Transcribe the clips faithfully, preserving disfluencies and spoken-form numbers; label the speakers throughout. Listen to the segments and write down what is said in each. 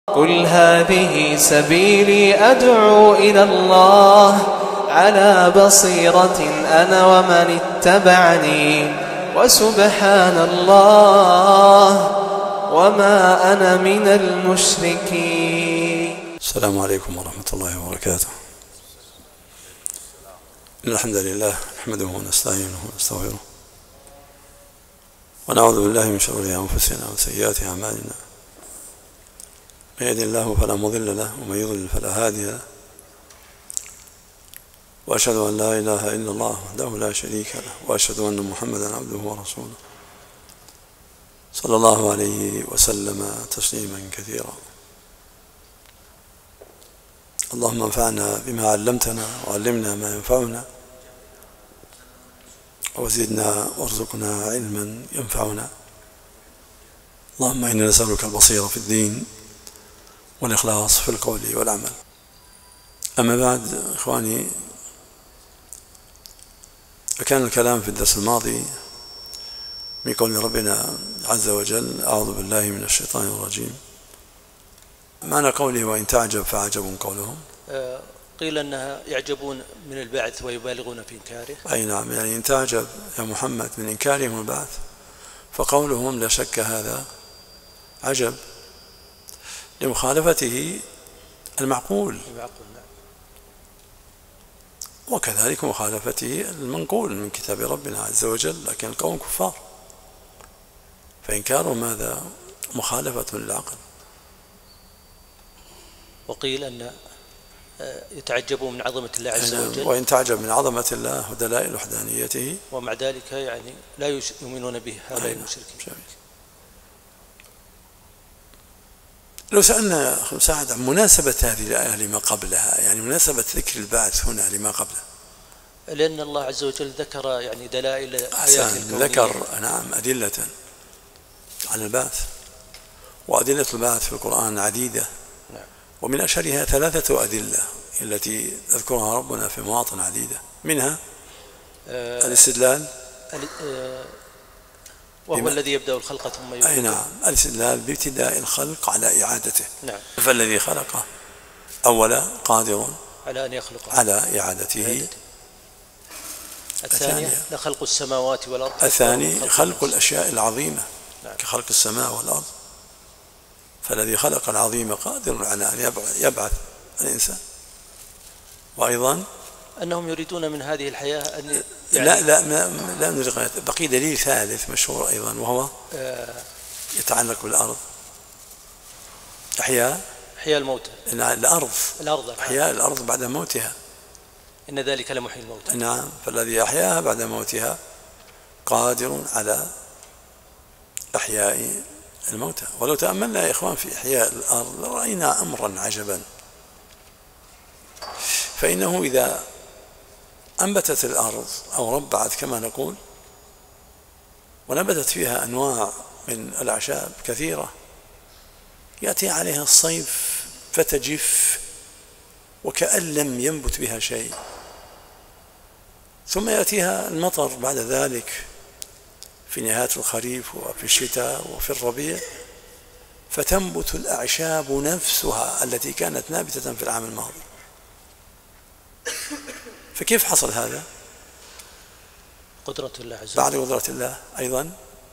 Speaker 1: قل هذه سبيلي أدعو إلى الله على بصيرة أنا ومن اتبعني وسبحان الله وما أنا من المشركين.
Speaker 2: السلام عليكم ورحمة الله وبركاته. إن الحمد لله نحمده ونستعينه ونستغفره ونعوذ بالله من شرور أنفسنا وسيئات أعمالنا. من يهده الله فلا مضل له ومن يضلل فلا هادي له، وأشهد أن لا إله إلا الله وحده لا شريك له، وأشهد أن محمدا عبده ورسوله صلى الله عليه وسلم تسليما كثيرا. اللهم انفعنا بما علمتنا وعلمنا ما ينفعنا وزدنا وارزقنا علما ينفعنا. اللهم إنا نسألك البصيرة في الدين والإخلاص في القول والعمل. أما بعد إخواني، فكان الكلام في الدرس الماضي من قول ربنا عز وجل: أعوذ بالله من الشيطان الرجيم. معنى قوله وإن تعجب فعجب قولهم،
Speaker 3: قيل أنها يعجبون من البعث ويبالغون في إنكاره.
Speaker 2: أي نعم، يعني إن تعجب يا محمد من إنكارهم البعث، فقولهم لا شك هذا عجب لمخالفته المعقول، وكذلك مخالفته المنقول من كتاب ربنا عز وجل. لكن القوم كفار، فإنكارهم هذا مخالفة للعقل.
Speaker 3: وقيل أن يتعجبون من عظمة الله عز وجل،
Speaker 2: وإن تعجب من عظمة الله ودلائل وحدانيته،
Speaker 3: ومع ذلك يعني لا يؤمنون به هؤلاء المشركين.
Speaker 2: لو سألنا أخي مساعد عن مناسبة هذه الآية لما قبلها، يعني مناسبة ذكر البعث هنا لما قبله،
Speaker 3: لأن الله عز وجل ذكر يعني دلائل آيات الكونية،
Speaker 2: ذكر نعم أدلة على البعث، وأدلة البعث في القرآن عديدة، نعم. ومن أشهرها ثلاثة أدلة التي ذكرها ربنا في مواطن عديدة، منها آه الاستدلال
Speaker 3: آه وهو الذي يبدأ الخلق ثم يعيده.
Speaker 2: أي نعم، الاستدلال بابتداء الخلق على إعادته،
Speaker 3: نعم.
Speaker 2: فالذي خلقه أولا قادر
Speaker 3: على أن يخلق
Speaker 2: على إعادته.
Speaker 3: الثانية لخلق السماوات والأرض.
Speaker 2: الثاني خلق, خلق الأشياء العظيمة، نعم. كخلق السماء والأرض. فالذي خلق العظيم قادر على أن يبعث الإنسان. وأيضا
Speaker 3: أنهم يريدون من هذه الحياة أن
Speaker 2: يعني لا لا ما لا نريد. بقي دليل ثالث مشهور أيضا، وهو يتعلق بالأرض. أحياء
Speaker 3: أحياء الموتى.
Speaker 2: الأرض
Speaker 3: الأرض
Speaker 2: أحياء الأرض بعد موتها،
Speaker 3: إن ذلك لمحيي الموتى.
Speaker 2: نعم، فالذي أحياها بعد موتها قادر على إحياء الموتى. ولو تأملنا يا إخوان في إحياء الأرض رأينا أمرا عجبا. فإنه إذا أنبتت الأرض أو ربعت كما نقول، ونبتت فيها أنواع من الأعشاب كثيرة، يأتي عليها الصيف فتجف وكأن لم ينبت بها شيء، ثم يأتيها المطر بعد ذلك في نهاية الخريف وفي الشتاء وفي الربيع، فتنبت الأعشاب نفسها التي كانت نابتة في العام الماضي. فكيف حصل هذا؟
Speaker 3: قدرة الله عز وجل.
Speaker 2: بعد قدرة الله أيضا،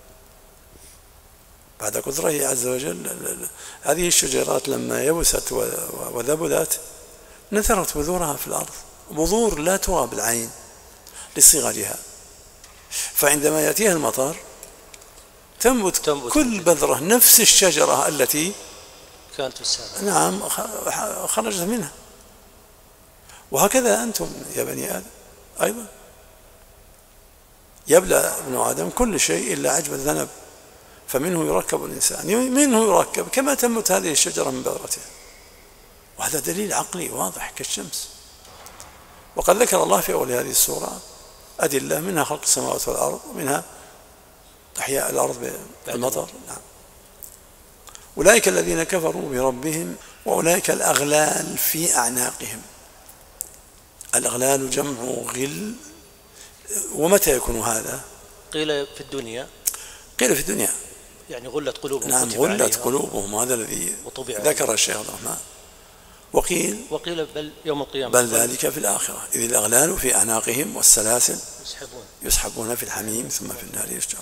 Speaker 2: بعد قدرته عز وجل. هذه الشجرات لما يبست وذبلت نثرت بذورها في الأرض، بذور لا ترى بالعين لصغرها، فعندما يأتيها المطر تنبت, تنبت كل بذرة نفس الشجرة التي
Speaker 3: كانت في السابق،
Speaker 2: نعم خرجت منها. وهكذا أنتم يا بني آدم أيضا، يبلى ابن آدم كل شيء إلا عجب الذنب، فمنه يركب الإنسان، منه يركب كما تنبت هذه الشجرة من بذرتها. وهذا دليل عقلي واضح كالشمس. وقد ذكر الله في أول هذه السورة أدلة، منها خلق السماوات والأرض، ومنها إحياء الأرض بالمطر. نعم. أولئك الذين كفروا بربهم وأولئك الأغلال في أعناقهم. الأغلال جمع غل. ومتى يكون هذا؟
Speaker 3: قيل في الدنيا.
Speaker 2: قيل في الدنيا
Speaker 3: يعني غلت قلوبهم.
Speaker 2: نعم غلت قلوبهم، هذا الذي ذكر الشيخ عبد الرحمن. وقيل
Speaker 3: وقيل بل يوم القيامة،
Speaker 2: بل ذلك في الآخرة، إذ الأغلال في أعناقهم والسلاسل
Speaker 3: يسحبون
Speaker 2: يسحبون في الحميم ثم في النار يسجرون.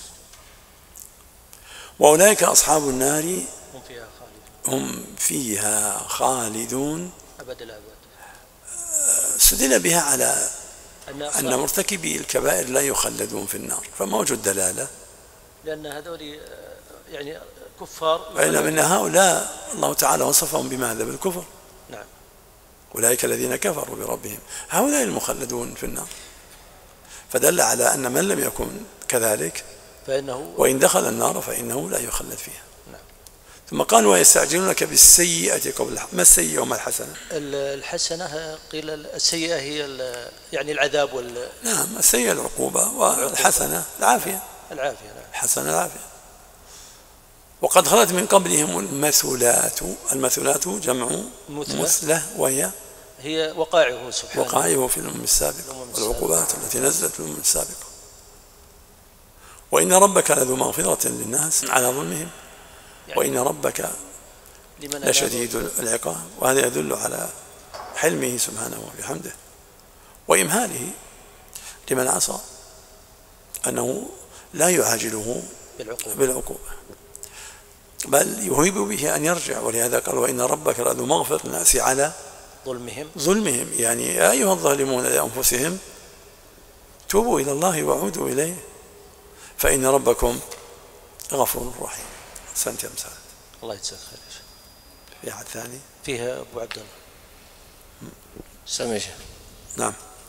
Speaker 2: وأولئك أصحاب النار
Speaker 3: هم فيها خالدون
Speaker 2: هم فيها خالدون
Speaker 3: أبد الأبد.
Speaker 2: استدل بها على
Speaker 3: أن,
Speaker 2: أن مرتكبي الكبائر لا يخلدون في النار، فموجود دلالة
Speaker 3: لأن هذول يعني كفار،
Speaker 2: بينما أن هؤلاء الله تعالى وصفهم بماذا؟ بالكفر.
Speaker 3: نعم.
Speaker 2: أولئك الذين كفروا بربهم، هؤلاء المخلدون في النار، فدل على أن من لم يكن كذلك
Speaker 3: فإنه
Speaker 2: وإن دخل النار فإنه لا يخلد فيها.
Speaker 3: نعم.
Speaker 2: ثم قال ويستعجلونك بالسيئة قبل الحسنة. ما السيئة وما الحسنة؟
Speaker 3: الحسنة قيل السيئة هي يعني العذاب وال
Speaker 2: نعم، السيئة العقوبة، والحسنة العافية.
Speaker 3: العافية نعم.
Speaker 2: الحسنة العافية. وقد خلت من قبلهم المثلات. المثلات جمع مثلة، وهي
Speaker 3: هي وقائعه سبحانه،
Speaker 2: وقائعه في الأمم السابقة والعقوبات التي نزلت في الأمم السابقة. وإن ربك لذو مغفرة للناس على ظلمهم يعني وإن ربك لشديد العقاب. وهذا يدل على حلمه سبحانه وبحمده وإمهاله لمن عصى، أنه لا يعاجله بالعقوبة, بالعقوبة بل يهيب به أن يرجع. ولهذا قال وإن ربك لذو مغفرة للناس على
Speaker 3: ظلمهم
Speaker 2: ظلمهم يعني يا أيها الظالمون لأنفسهم توبوا إلى الله وعودوا إليه فإن ربكم غفور رحيم. أحسنت يا مساعد.
Speaker 3: الله يجزاك خير.
Speaker 2: في أحد ثاني؟
Speaker 3: فيها أبو عبد الله. سمع.
Speaker 2: نعم.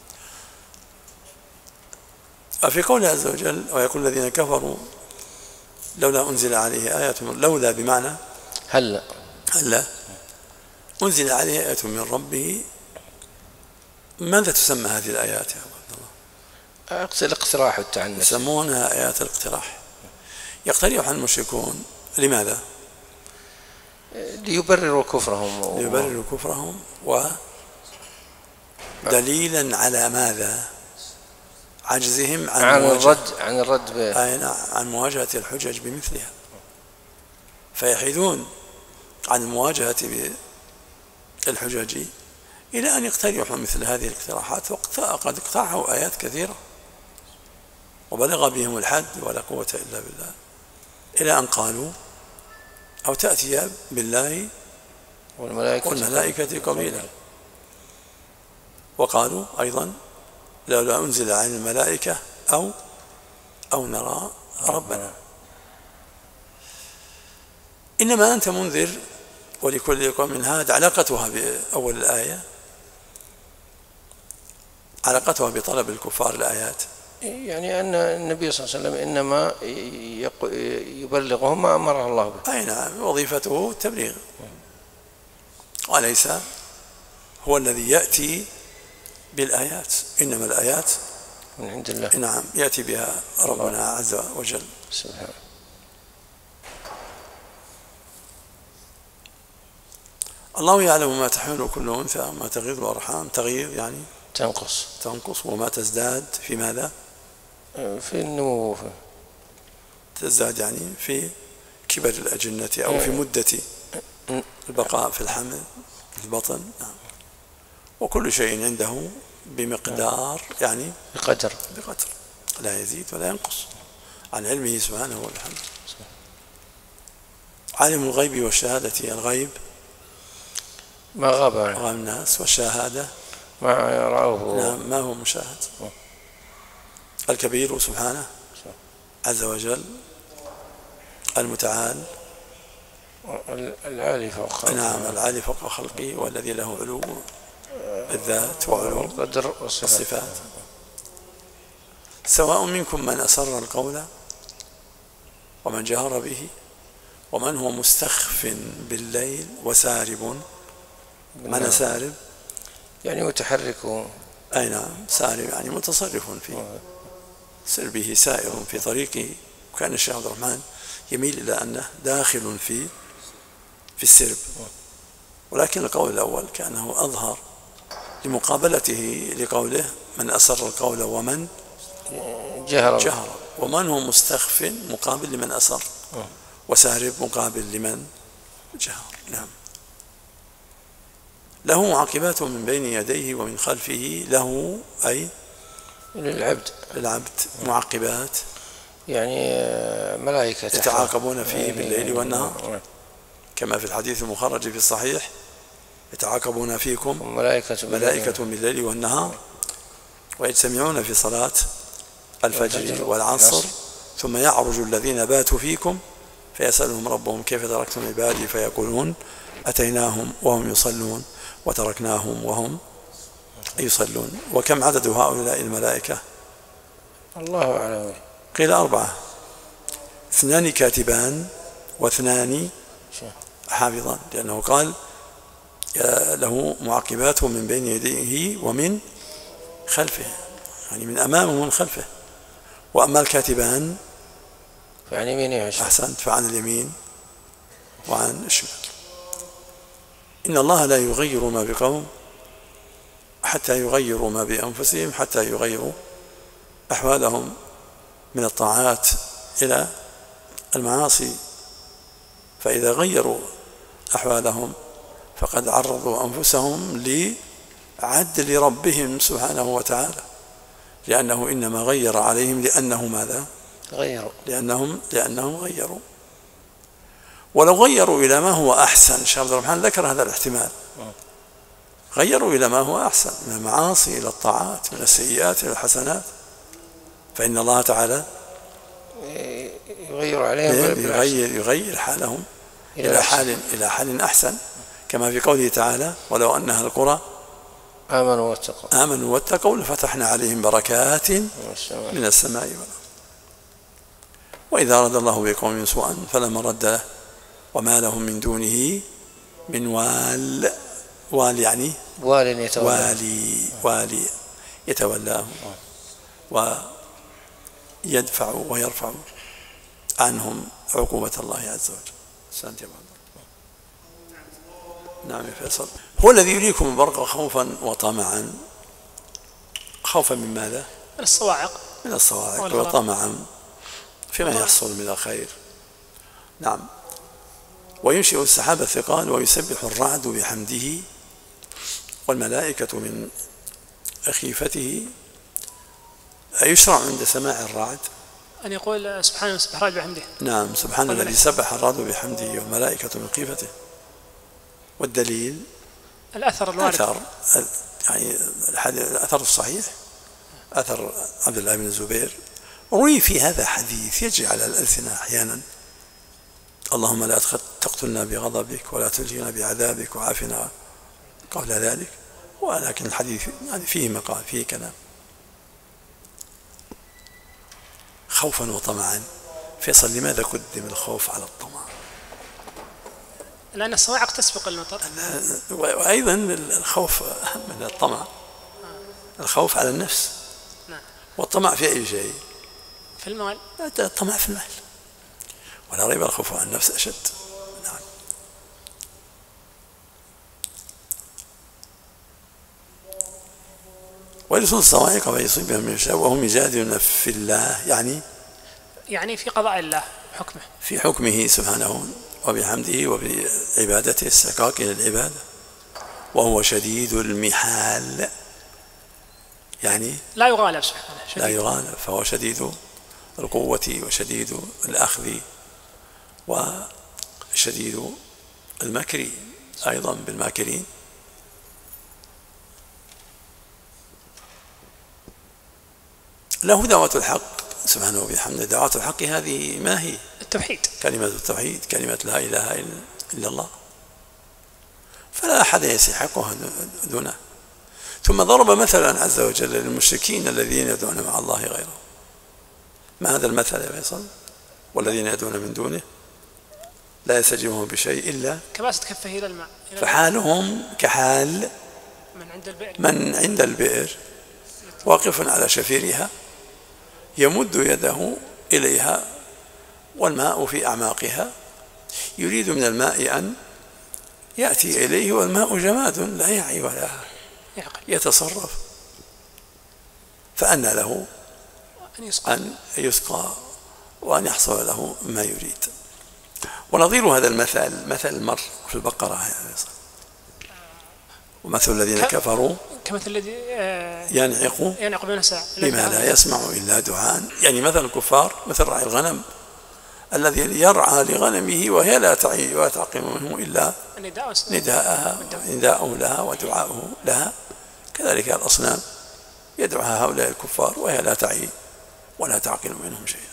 Speaker 2: في قوله عز وجل ويقول الذين كفروا لولا أنزل عليه آية من لولا بمعنى
Speaker 3: هلا
Speaker 2: هلا أنزل عليه آية من ربه. ماذا تسمى هذه الآيات يا عبد الله؟
Speaker 3: أقصد الاقتراح والتعنت.
Speaker 2: يسمونها آيات الاقتراح. يقترح المشركون لماذا؟
Speaker 3: ليبرروا كفرهم و...
Speaker 2: ليبرروا كفرهم ودليلا على ماذا؟ عجزهم عن,
Speaker 3: عن الرد عن الرد ب...
Speaker 2: عن مواجهة الحجج بمثلها، فيحيدون عن مواجهة بالحجج إلى أن يقترحوا مثل هذه الاقتراحات. وقد اقترحوا آيات كثيرة وبلغ بهم الحد ولا قوة إلا بالله، إلى أن قالوا أو تأتي بالله
Speaker 3: والملائكة,
Speaker 2: والملائكة قبيلا. وقالوا أيضا لولا أنزل عن الملائكة أو أو نرى ربنا. إنما أنت منذر ولكل قوم هاد. علاقتها بأول الآية علاقتها بطلب الكفار الآيات،
Speaker 3: يعني أن النبي صلى الله عليه وسلم إنما يبلغهم ما أمره الله به.
Speaker 2: أي نعم، وظيفته التبليغ وليس هو الذي يأتي بالآيات، إنما الآيات
Speaker 3: من عند الله.
Speaker 2: نعم، يأتي بها ربنا عز وجل
Speaker 3: سبحانه.
Speaker 2: الله يعلم ما تحمل كل أنثى وما تغيض الأرحام. تغيض يعني
Speaker 3: تنقص
Speaker 2: تنقص وما تزداد في ماذا؟
Speaker 3: في النمو.
Speaker 2: تزداد يعني في كبر الأجنة أو في مدة البقاء في الحمل البطن. نعم. وكل شيء عنده بمقدار يعني
Speaker 3: بقدر
Speaker 2: بقدر لا يزيد ولا ينقص عن علمه سبحانه وبحمده. عالم الغيب والشهادة. الغيب
Speaker 3: ما غاب
Speaker 2: عن الناس، والشهادة
Speaker 3: ما يراه.
Speaker 2: نعم، ما هو مشاهد. الكبير سبحانه عز وجل، المتعال
Speaker 3: العالي فوق خلقه.
Speaker 2: نعم، العالي فوق خلقه، والذي له علو الذات وعلو
Speaker 3: القدر
Speaker 2: والصفات. سواء منكم من أسر القول ومن جهر به ومن هو مستخف بالليل وسارب. من سارب
Speaker 3: يعني متحرك.
Speaker 2: أي نعم، سارب يعني متصرف فيه، سربه سائر في طريقه. وكان الشيخ عبد الرحمن يميل إلى أنه داخل في في السرب، ولكن القول الأول كأنه أظهر لمقابلته لقوله من أسر القول ومن
Speaker 3: جهر,
Speaker 2: جهر ومن هو مستخف مقابل لمن أسر. وسارب مقابل لمن جهر. نعم. له معقبات من بين يديه ومن خلفه، له أي
Speaker 4: للعبد
Speaker 2: للعبد معقبات
Speaker 4: يعني ملائكة
Speaker 2: يتعاقبون فيه بالليل والنهار، كما في الحديث المخرج في الصحيح: يتعاقبون فيكم
Speaker 4: ملائكة
Speaker 2: ملائكة بالليل والنهار ويجتمعون في صلاة الفجر والعصر، ثم يعرج الذين باتوا فيكم فيسألهم ربهم كيف تركتم عبادي فيقولون أتيناهم وهم يصلون وتركناهم وهم يصلون. وكم عدد هؤلاء الملائكة؟
Speaker 4: الله أعلم.
Speaker 2: قيل أربعة: اثنان كاتبان واثنان حافظان، لأنه قال له معقبات من بين يديه ومن خلفه، يعني من أمامه ومن خلفه. وأما الكاتبان
Speaker 4: فعن يمينه
Speaker 2: أحسنت، فعن اليمين وعن الشمال. إن الله لا يغير ما بقوم حتى يغيروا ما بأنفسهم، حتى يغيروا أحوالهم من الطاعات إلى المعاصي، فإذا غيروا أحوالهم فقد عرضوا أنفسهم لعدل ربهم سبحانه وتعالى، لأنه إنما غير عليهم لأنه ماذا؟
Speaker 4: غيروا
Speaker 2: لأنهم لأنهم غيروا. ولو غيروا إلى ما هو أحسن، الشيخ عبد الرحمن ذكر هذا الاحتمال، غيروا إلى ما هو أحسن من المعاصي إلى الطاعات، من السيئات إلى الحسنات، فإن الله تعالى
Speaker 4: يغير عليهم
Speaker 2: يغير, يغير حالهم إلى حال إلى حال أحسن، كما في قوله تعالى: ولو أن أهل القرى
Speaker 4: آمنوا واتقوا
Speaker 2: آمنوا واتقوا لفتحنا عليهم بركات من السماء والأرض. وإذا أراد الله بقوم سوءا فلا مرد له وما لهم من دونه من وال. وال يعني
Speaker 4: وال يتولى
Speaker 2: والي والي يتولاهم ويدفع ويرفع عنهم عقوبة الله عز وجل. سنت يا بعض. نعم يا فيصل. هو الذي يريكم البرق خوفا وطمعا. خوفا من ماذا؟
Speaker 5: من الصواعق
Speaker 2: من الصواعق وطمعا فيما يحصل من الخير. نعم. وينشئ السحاب الثقال ويسبح الرعد بحمده والملائكة من خيفته. أيشرع عند سماع الرعد
Speaker 5: أن يقول سبحانه وسبح الرعد بحمده؟ نعم،
Speaker 2: سبحان الذي سبح الرعد بحمده والملائكة من خيفته. والدليل
Speaker 5: الأثر الوارد،
Speaker 2: أثر يعني الأثر الصحيح، أثر عبد الله بن الزبير. روي في هذا حديث يجري على الألسنة أحيانا: اللهم لا تقتلنا بغضبك ولا تلهنا بعذابك وعافنا قبل ذلك. ولكن الحديث يعني فيه مقال، فيه كلام. خوفا وطمعا. فيصل، لماذا قدم الخوف على الطمع؟
Speaker 5: لأن الصواعق تسبق المطر.
Speaker 2: وأيضا الخوف أهم من الطمع. الخوف على النفس.
Speaker 5: نعم.
Speaker 2: والطمع في أي شيء؟
Speaker 5: في المال.
Speaker 2: الطمع في المال، ولا ريب الخوف على النفس أشد. نعم. ويرسل الصواعق ويصيبهم من يشاء وهم يجادلون في الله، يعني
Speaker 5: يعني في قضاء الله حكمه،
Speaker 2: في حكمه سبحانه وبحمده وبعبادته، السكاك إلى العبادة. وهو شديد المحال، يعني
Speaker 5: لا يغالب سبحانه،
Speaker 2: شديد. لا يغالب، فهو شديد القوة وشديد الأخذ وشديد المكر أيضا بالماكرين. له دعوة الحق سبحانه وبحمده. دعوة الحق هذه ما هي؟
Speaker 5: التوحيد،
Speaker 2: كلمة التوحيد، كلمة لا إله إلا الله، فلا أحد يستحقها دونه. ثم ضرب مثلا عز وجل للمشركين الذين يدعون مع الله غيره. ما هذا المثل يا فيصل؟ والذين يدعون من دونه لا يستجيبون بشيء إلا
Speaker 5: كباسط كفه إلى الماء،
Speaker 2: فحالهم كحال
Speaker 5: من عند البئر
Speaker 2: من عند البئر واقف على شفيرها يمد يده إليها والماء في أعماقها، يريد من الماء أن يأتي إليه والماء جماد لا يعي ولا يتصرف، فأنى له أن يسقى وأن يحصل له ما يريد. ونظير هذا المثل مثل المر في البقرة يا فيصل. ومثل الذين كفروا
Speaker 5: كمثل الذي
Speaker 2: ينعق
Speaker 5: ينعق بين الساعة
Speaker 2: بما لا يسمع إلا دعاء. يعني مثل الكفار مثل راعي الغنم الذي يرعى لغنمه وهي لا تعي ولا تعقل منه إلا نداءها نداءه لها ودعاؤه لها. كذلك الأصنام يدعوها هؤلاء الكفار وهي لا تعي ولا تعقل منهم شيئا.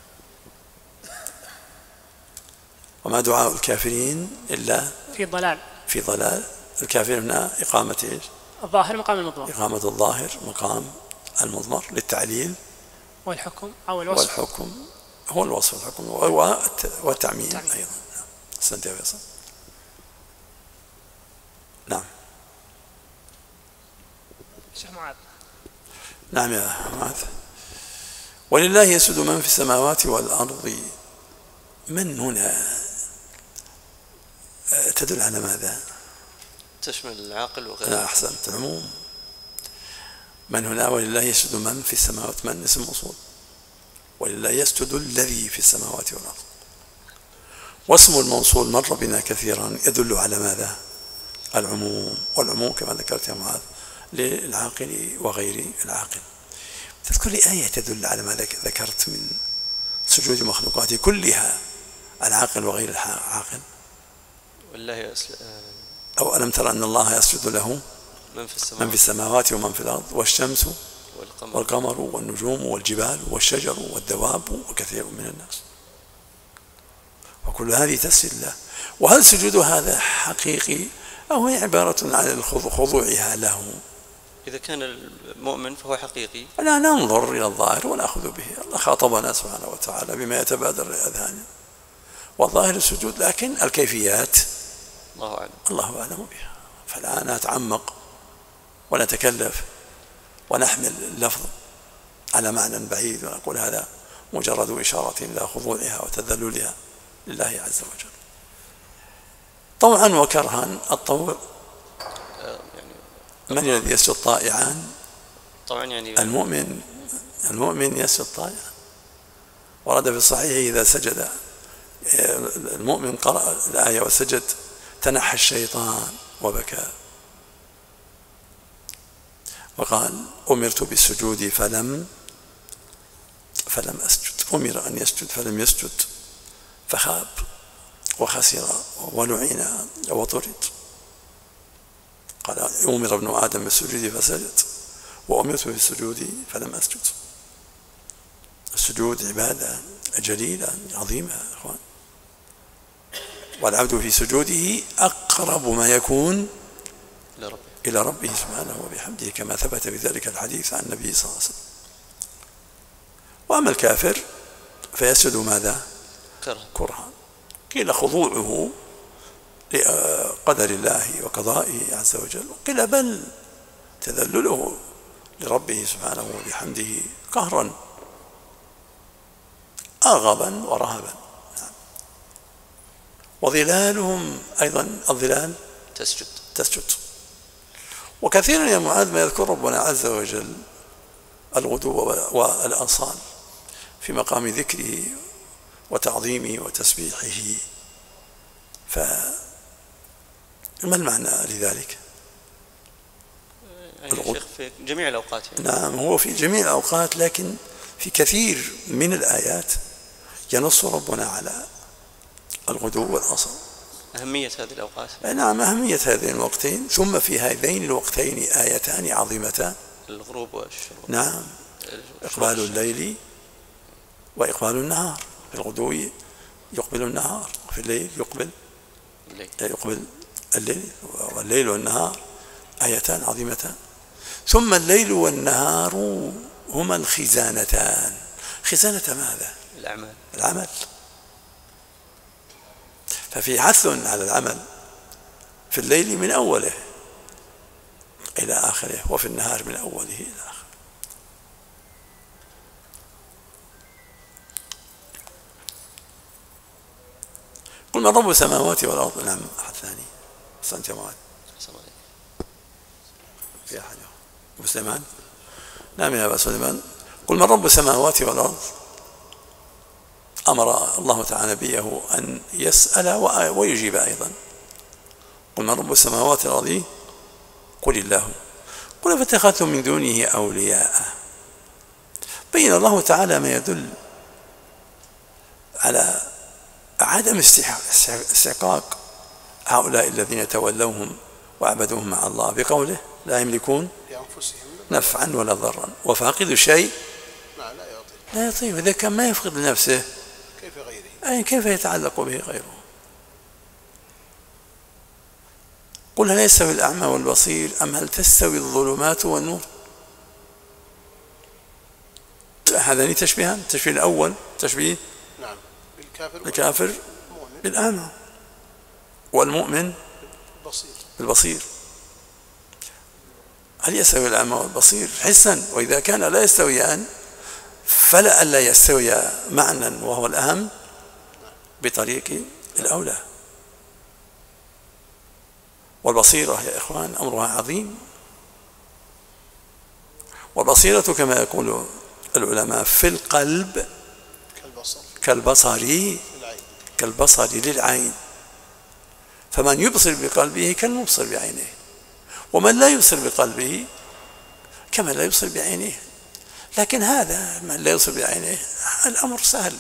Speaker 2: وما دعاء الكافرين إلا
Speaker 5: في ضلال
Speaker 2: في ضلال. الكافر هنا إقامة إيش؟
Speaker 5: الظاهر مقام المضمر.
Speaker 2: إقامة الظاهر مقام المضمر للتعليل.
Speaker 5: والحكم أو الوصف.
Speaker 2: والحكم هو الوصف الحكم والتعميم أيضا. أحسنت يا فيصل. نعم.
Speaker 5: شيخ معاذ.
Speaker 2: نعم يا معاذ. ولله يسجد من في السماوات والأرض. من هنا تدل على ماذا؟
Speaker 3: تشمل العاقل وغيره.
Speaker 2: أحسنت. العموم. من هنا ولله يسجد من في السماوات. من اسم موصول. ولله يسجد الذي في السماوات والأرض. واسم الموصول مر بنا كثيرا يدل على ماذا؟ العموم. والعموم كما ذكرت يا معاذ للعاقل وغير العاقل. تذكر لي آية تدل على ما ذكرت من سجود مخلوقاته كلها العاقل وغير العاقل.
Speaker 3: والله يسل...
Speaker 2: أو ألم ترى أن الله يسجد له
Speaker 3: من في السماوات,
Speaker 2: من في السماوات ومن في الأرض والشمس
Speaker 3: والقمر,
Speaker 2: والقمر والنجوم والجبال والشجر والدواب وكثير من الناس. وكل هذه تسجد له. وهل سجود هذا حقيقي أو هي عبارة عن خضوعها له؟
Speaker 3: إذا كان المؤمن فهو حقيقي.
Speaker 2: لا ننظر إلى الظاهر ونأخذ به. الله خاطبنا سبحانه وتعالى بما يتبادر لأذهاننا والظاهر السجود، لكن الكيفيات
Speaker 3: الله أعلم
Speaker 2: الله أعلم بها. فلا نتعمق ونتكلف ونحمل اللفظ على معنى بعيد ونقول هذا مجرد إشارة إلى خضوعها وتذللها لله عز وجل. طوعا وكرها. الطوع من الذي يسجد طائعا؟
Speaker 3: طبعا يعني
Speaker 2: المؤمن. المؤمن يسجد طائعا. ورد في الصحيح إذا سجد المؤمن قرأ الآية وسجد تنحى الشيطان وبكى وقال أمرت بالسجود فلم فلم أسجد. أمر أن يسجد فلم يسجد فخاب وخسر ولعن وطرد. قال أمر ابن آدم بالسجود فسجد وأمرت بالسجود فلم أسجد. السجود عبادة جليلة عظيمة يا أخوان. والعبد في سجوده أقرب ما يكون
Speaker 3: لربه.
Speaker 2: إلى ربه سبحانه وبحمده كما ثبت بذلك الحديث عن النبي صلى الله عليه وسلم. وأما الكافر فيسجد ماذا؟ كرها. قيل خضوعه لقدر الله وقضائه عز وجل، وقيل بل تذلله لربه سبحانه وبحمده قهرا آغبا ورهبا. وظلالهم أيضا الظلال
Speaker 3: تسجد
Speaker 2: تسجد. وكثيرا يا معاذ ما يذكر ربنا عز وجل الغدو والآصال في مقام ذكره وتعظيمه وتسبيحه. فما المعنى لذلك؟
Speaker 3: يعني الشيخ في جميع الأوقات يعني.
Speaker 2: نعم هو في جميع الأوقات، لكن في كثير من الآيات ينص ربنا على الغدو والآصال.
Speaker 3: أهمية هذه الأوقات.
Speaker 2: نعم أهمية هذين الوقتين. ثم في هذين الوقتين آيتان عظيمتان.
Speaker 3: الغروب والشروق.
Speaker 2: نعم إقبال الليل وإقبال النهار. في الغدو يقبل النهار وفي الليل يقبل الليل. يقبل الليل. والليل والنهار آيتان عظيمتان. ثم الليل والنهار هما الخزانتان. خزانة ماذا؟
Speaker 3: الأعمال.
Speaker 2: العمل. ففي حث على العمل في الليل من أوله إلى آخره، وفي النهار من أوله إلى آخره. قل من رب السماوات والأرض. نعم أحد ثاني. أحسنت يا معاذ. في أحد مسلمان. نعم يا أبا سليمان. قل من رب السماوات والأرض. أمر الله تعالى نبيه أن يسأل ويجيب أيضا. قل من رب السماوات والأرض قل الله قل فاتخذتم من دونه أولياء. بين الله تعالى ما يدل على عدم استحقاق هؤلاء الذين تولوهم وعبدوهم مع الله بقوله لا يملكون نفعا ولا ضرا وفاقد الشيء لا يطيب. إذا كان ما يفقد لنفسه كيف غيره؟ أي كيف يتعلق به غيره؟ قل هل يستوي الأعمى والبصير أم هل تستوي الظلمات والنور؟ هذان تشبيهان. التشبيه الأول تشبيه نعم بالكافر, الكافر بالأعمى والمؤمن بالبصير. هل يستوي الأعمى والبصير حسا؟ وإذا كان لا يستويان فلا ألا يستوي معنى وهو الأهم بطريق الأولى. والبصيرة يا إخوان أمرها عظيم. والبصيرة كما يقول العلماء في القلب كالبصر كالبصر للعين، فمن يبصر بقلبه كالمبصر بعينه، ومن لا يبصر بقلبه كما لا يبصر بعينه. لكن هذا من لا يبصر بعينه الأمر سهل،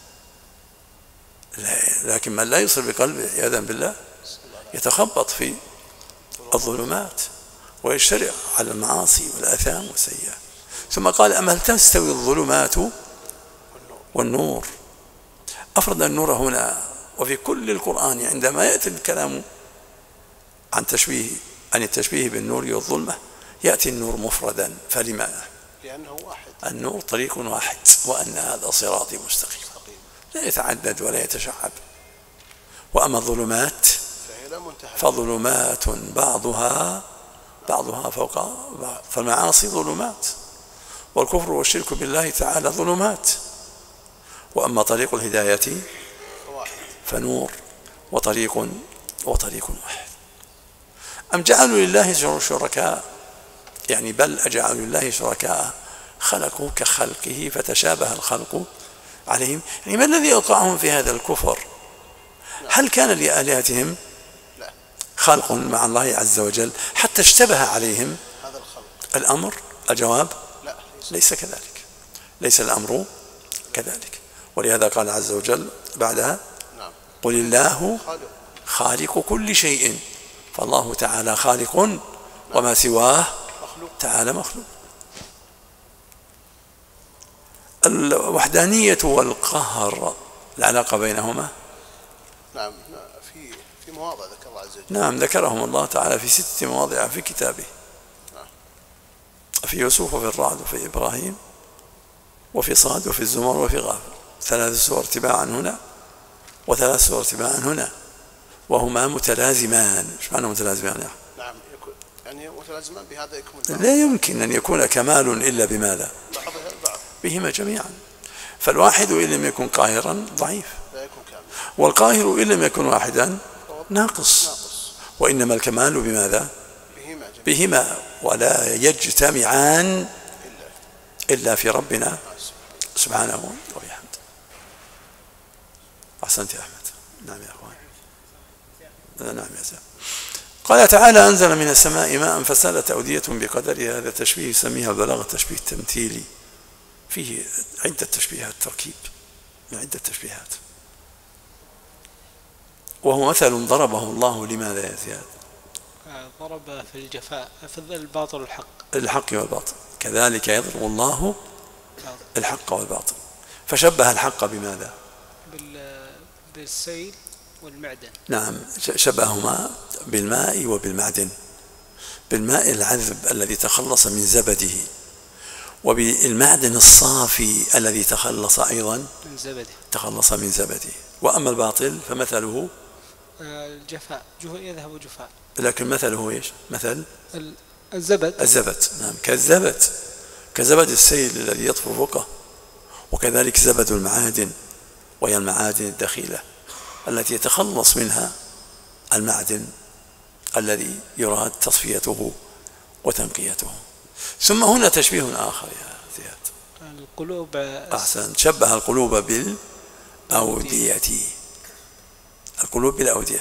Speaker 2: لكن من لا يبصر بقلبه عياذا بالله يتخبط في الظلمات ويشترع على المعاصي والآثام والسيئات. ثم قال أما هل تستوي الظلمات والنور؟ أفرد النور هنا. وفي كل القرآن عندما يأتي الكلام عن تشبيه عن التشبيه بالنور والظلمة يأتي النور مفردا. فلما؟ لأنه واحد. النور طريق واحد، وأن هذا صراطي مستقيم لا يتعدد ولا يتشعب. وأما الظلمات فظلمات بعضها بعضها فوق بعض. فالمعاصي ظلمات، والكفر والشرك بالله تعالى ظلمات. وأما طريق الهداية فنور وطريق وطريق واحد. أم جعلوا لله شركاء، يعني بل أجعلوا لله شركاء خلقوا كخلقه فتشابه الخلق عليهم. يعني ما الذي أوقعهم في هذا الكفر؟ هل كان لآلهتهم خلق مع الله عز وجل حتى اشتبه عليهم الأمر؟ الجواب ليس كذلك، ليس الأمر كذلك. ولهذا قال عز وجل بعدها قل الله خالق كل شيء. فالله تعالى خالق وما سواه تعالى مخلوق. الوحدانية والقهر العلاقة بينهما
Speaker 6: نعم في في مواضع ذكر الله عز وجل.
Speaker 2: نعم ذكرهم الله تعالى في ستة مواضع في كتابه، في يوسف وفي الرعد وفي إبراهيم وفي صاد وفي الزمر وفي غافر. ثلاث سور تباعا هنا وثلاث سور تباعا هنا، وهما متلازمان. ايش معنى متلازمان؟ يعني
Speaker 6: نعم يعني متلازمان بهذا يكون
Speaker 2: لا يمكن أن يكون كمال إلا بماذا؟ بهما جميعا. فالواحد إن لم يكن قاهرا ضعيف، والقاهر إن لم يكن واحدا ناقص. وإنما الكمال بماذا؟ بهما، ولا يجتمعان إلا في ربنا سبحانه وبحمده. أحسنت يا أحمد. نعم يا أخوان. نعم يا سلام. قال تعالى أنزل من السماء ماء فسالت أودية بقدرها. هذا تشبيه يسميها البلاغة التشبيه التمثيلي، فيه عدة تشبيهات تركيب من عدة تشبيهات. وهو مثل ضربه الله لماذا يا زياد؟
Speaker 3: ضرب في الجفاء في الباطل والحق.
Speaker 2: الحق والباطل كذلك يضرب الله الحق والباطل. فشبه الحق بماذا؟
Speaker 3: بالسيل والمعدن.
Speaker 2: نعم شبههما بالماء وبالمعدن. بالماء العذب الذي تخلص من زبده، وبالمعدن الصافي الذي تخلص أيضا
Speaker 3: من زبده
Speaker 2: تخلص من زبده. وأما الباطل فمثله
Speaker 3: الجفاء يذهب جفاء.
Speaker 2: لكن مثله ايش؟ مثل
Speaker 3: الزبد.
Speaker 2: الزبد نعم كالزبد، كزبد السيل الذي يطفو فوقه. وكذلك زبد المعادن، وهي المعادن الدخيلة التي يتخلص منها المعدن الذي يراد تصفيته وتنقيته. ثم هنا تشبيه آخر يا زياد.
Speaker 3: القلوب.
Speaker 2: أحسن. شبه القلوب أوديتي، القلوب بالأودية.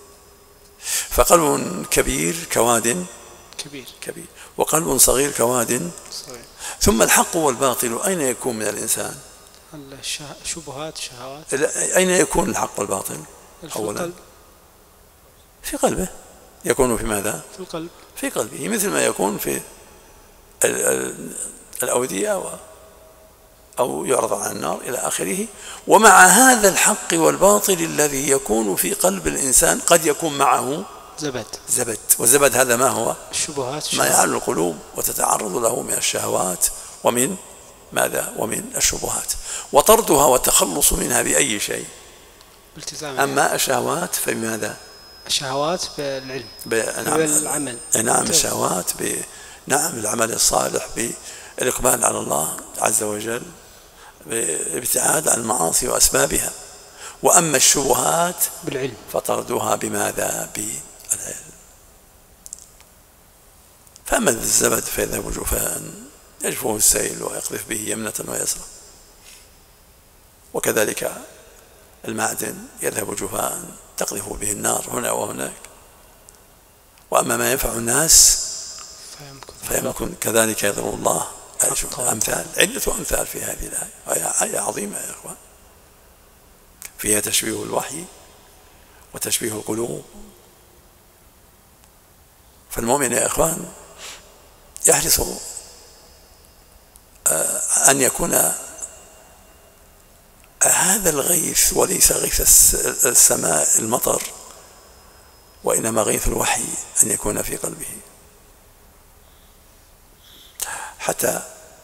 Speaker 2: فقلب كبير كواد
Speaker 5: كبير
Speaker 2: كبير وقلب صغير كواد
Speaker 5: صغير.
Speaker 2: ثم الحق والباطل أين يكون من الإنسان؟
Speaker 5: الشبهات شهوات.
Speaker 2: أين يكون الحق والباطل؟ أولا في قلبه. يكون في ماذا؟
Speaker 5: في القلب،
Speaker 2: في قلبه، مثل ما يكون في الأودية أو يعرض على النار إلى آخره. ومع هذا الحق والباطل الذي يكون في قلب الإنسان قد يكون معه
Speaker 5: زبد.
Speaker 2: زبد والزبد هذا ما هو؟
Speaker 5: الشبهات
Speaker 2: ما يعل القلوب وتتعرض له من الشهوات ومن ماذا؟ ومن الشبهات، وطردها والتخلص منها بأي شيء.
Speaker 5: بالتزام.
Speaker 2: أما الشهوات فبماذا؟
Speaker 5: الشهوات بالعلم
Speaker 2: بالعمل. نعم الشهوات ب... نعم العمل الصالح، بالإقبال على الله عز وجل، بالابتعاد عن المعاصي وأسبابها. وأما الشبهات
Speaker 5: بالعلم
Speaker 2: فطردها بماذا؟ بالعلم. فأما الزبد فيذهب جفاء يجفوه السيل ويقذف به يمنة ويسرى، وكذلك المعدن يذهب جفاء تقذف به النار هنا وهناك. وأما ما ينفع الناس فيمكن كذلك يضرب الله أمثال، عدة أمثال في هذه الآية. آية عظيمة يا إخوان، فيها تشبيه الوحي وتشبيه القلوب. فالمؤمن يا إخوان يحرص أن يكون هذا الغيث وليس غيث السماء المطر، وإنما غيث الوحي أن يكون في قلبه، حتى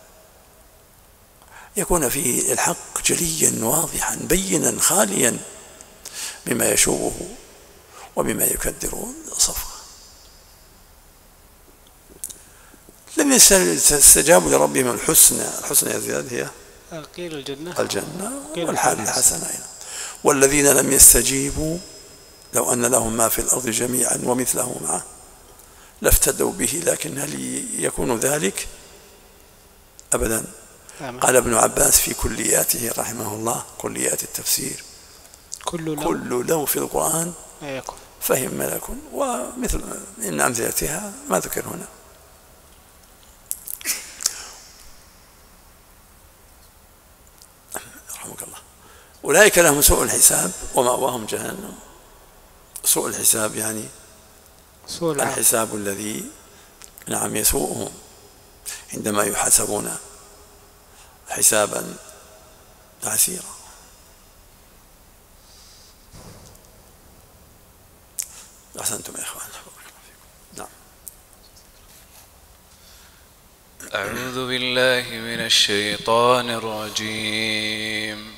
Speaker 2: يكون فيه الحق جليا واضحا بينا خاليا مما يشوبه ومما يكدر صفه. لم يستجابوا لربهم الحسنى. الحسنى يا زياد هي
Speaker 5: قيل الجنة
Speaker 2: الجنة والحال الحسنة. والذين لم يستجيبوا لو أن لهم ما في الأرض جميعا ومثله معه لافتدوا به، لكن هل يكون ذلك؟ أبدا. قال ابن عباس في كلياته رحمه الله، كليات التفسير، كل لو, كل لو في القرآن فهم ملك، ومثل من أمثلتها ما ذكر هنا. رحمك الله. أولئك لهم سوء الحساب ومأواهم جهنم. سوء الحساب يعني سوء الحساب الذي نعم يسوءهم عندما يحاسبون حسابا عسيرا. أحسنتم يا إخوان. نعم.
Speaker 7: أعوذ بالله من الشيطان الرجيم.